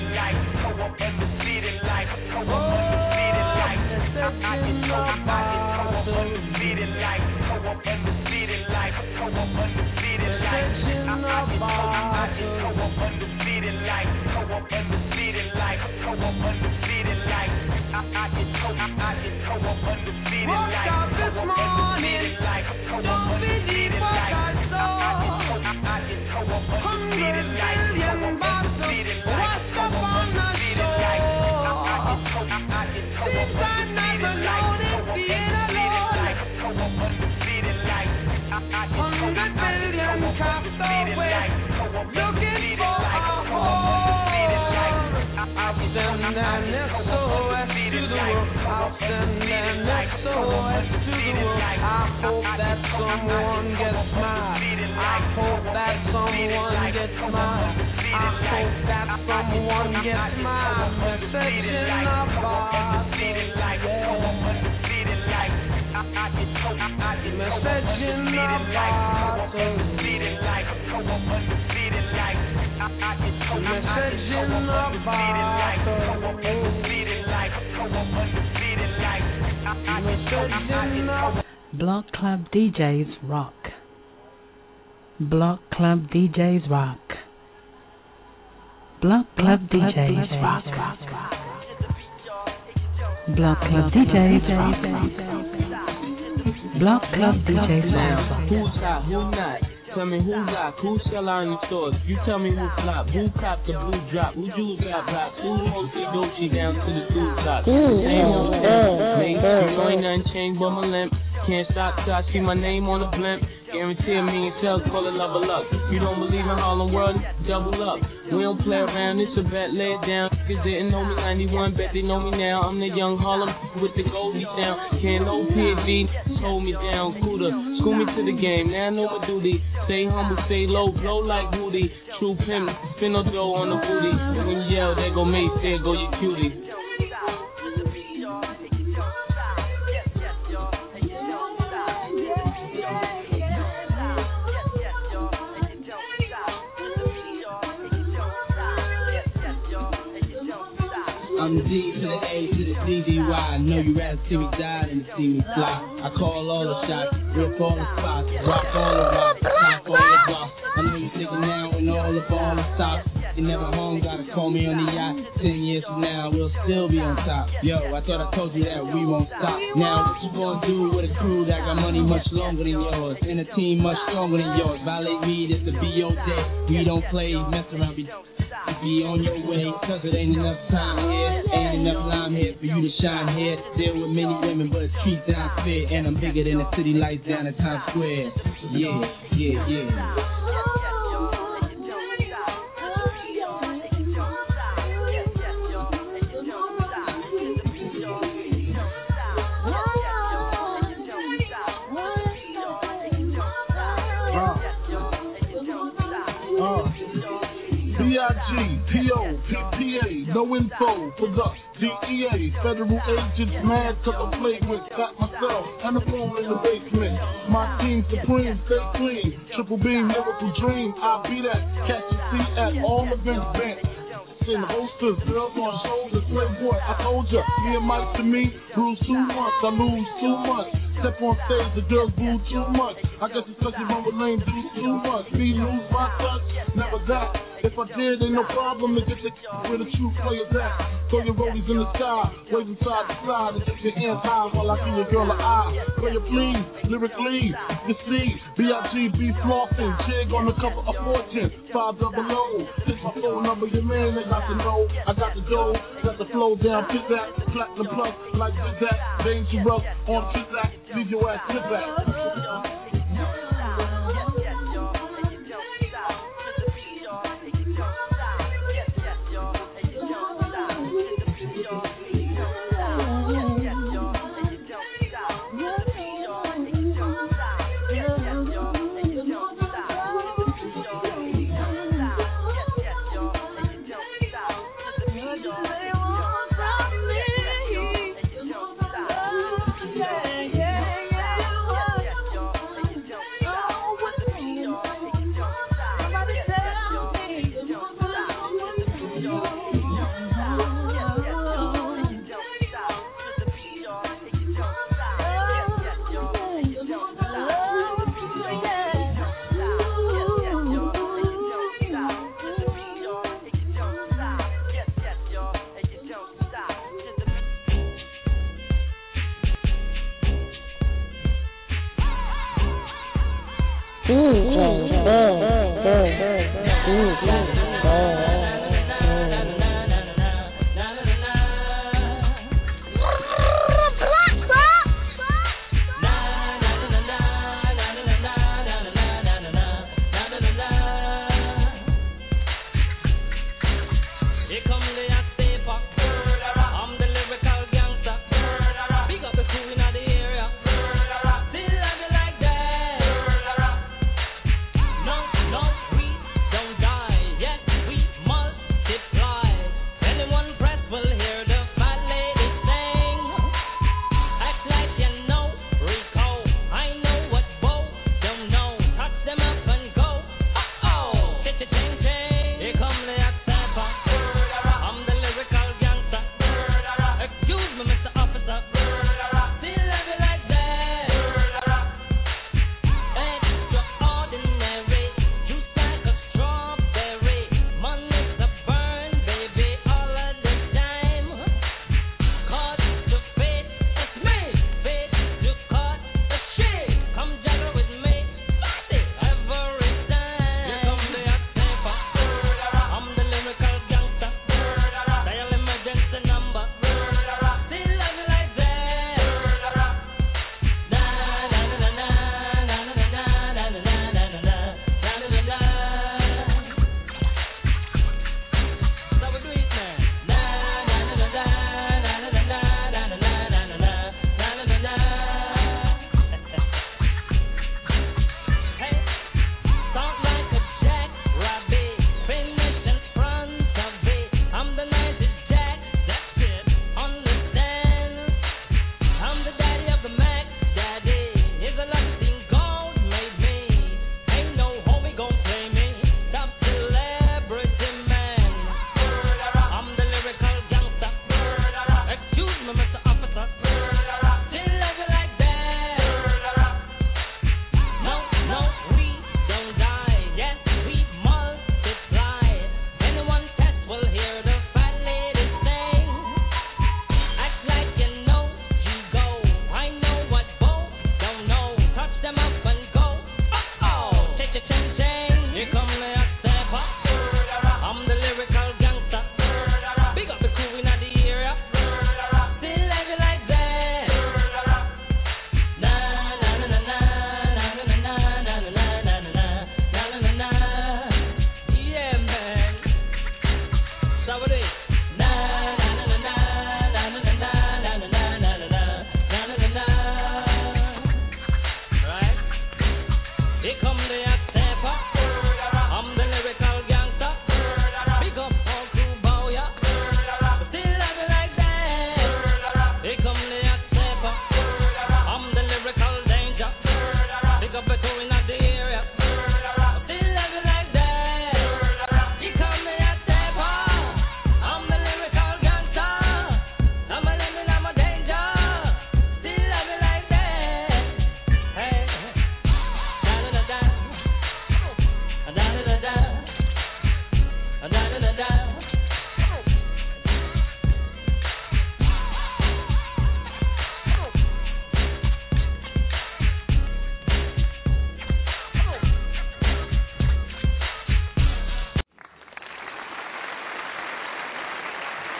Woke up this morning, don't believe what I saw. Hundred million bottles washed up on the shore. Seems I'm not alone in being alone. Hundred million castaways looking for a home. I'll send an S O S to the world. I'll send an S O S to the world. I hope that someone gets mine. I hope that someone gets mine. I hope that someone gets mine. Message in a bottle. Message in a bottle. Message in a bottle. Message in a Block Club D Js rock. Block Club D Js rock. Block Club D Js rock. Block Club D Js. Block Club D Js rock. Who's hot? Who not? Tell me who rock, who sell out in the stores. You tell me who flop, who cop the blue drop, who jewels got pop, who mostly Dolce down to the tube top. Same old thing, mate, you ain't nothing changed but my limp. Can't stop till I see my name on the blimp. Guarantee a million sales, call it level up. You don't believe in Harlem World, double up. We don't play around, it's a bet, lay it down. Cause they didn't know me ninety-one, bet they know me now. I'm the young Harlem with the Goldie sound. Can't no P V, hold me down, cooler. School me to the game, now I know my duty. Stay humble, stay low, blow like Woody. True pimp, spin no dough on the booty. When you yell, there go Mace, there go your cutie. I'm the D to the A to the D D Y. I know you rather see me die than to see me fly. I call all the shots, rip all the spots, rock all the rocks, top all the blocks. I know you thinking now when all the ball stops. You never home, gotta call me on the yacht. Ten years from now, we'll still be on top. Yo, I thought I told you that we won't stop. Now, what you gonna do with a crew that got money much longer than yours? And a team much stronger than yours? Violate me, this the B O day. We don't play, mess around, be be on your way, cause it ain't enough time here. Ain't enough lime here for you to shine here. Deal with many women, but treat down fair. And I'm bigger than the city lights down at Times Square. Yeah, yeah, yeah. B I G, P O, P P A, no info for the D E A. Federal agents mad cause I played with, got myself and the phone in the basement. My team supreme, stay clean. Triple beam, miracle dream. I'll be that. Catch a seat at all events bent. In holsters, girls on shoulders, playboy. I told ya, me and Mike to me, lose too much, I lose too much. Step on stage, the girls boo too much. I guess it's cause you run with lame do too much. Me lose my touch, never that. If I did, ain't no problem to get the where the true players at. Throw your rollies in the sky, waving side to side, and get your hands high while I give your girl an eye. Player please, lyrically, you see, B I G B flossing, jig on the cover of Fortune, five double O. This my phone number, your man, they got to know. I got the dough, got the flow down, fit that, platinum plus, like that, dangerous on fit that, leave your ass sit back. D J Big, Big, D J Big.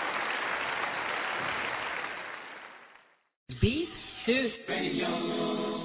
Beat to Radio.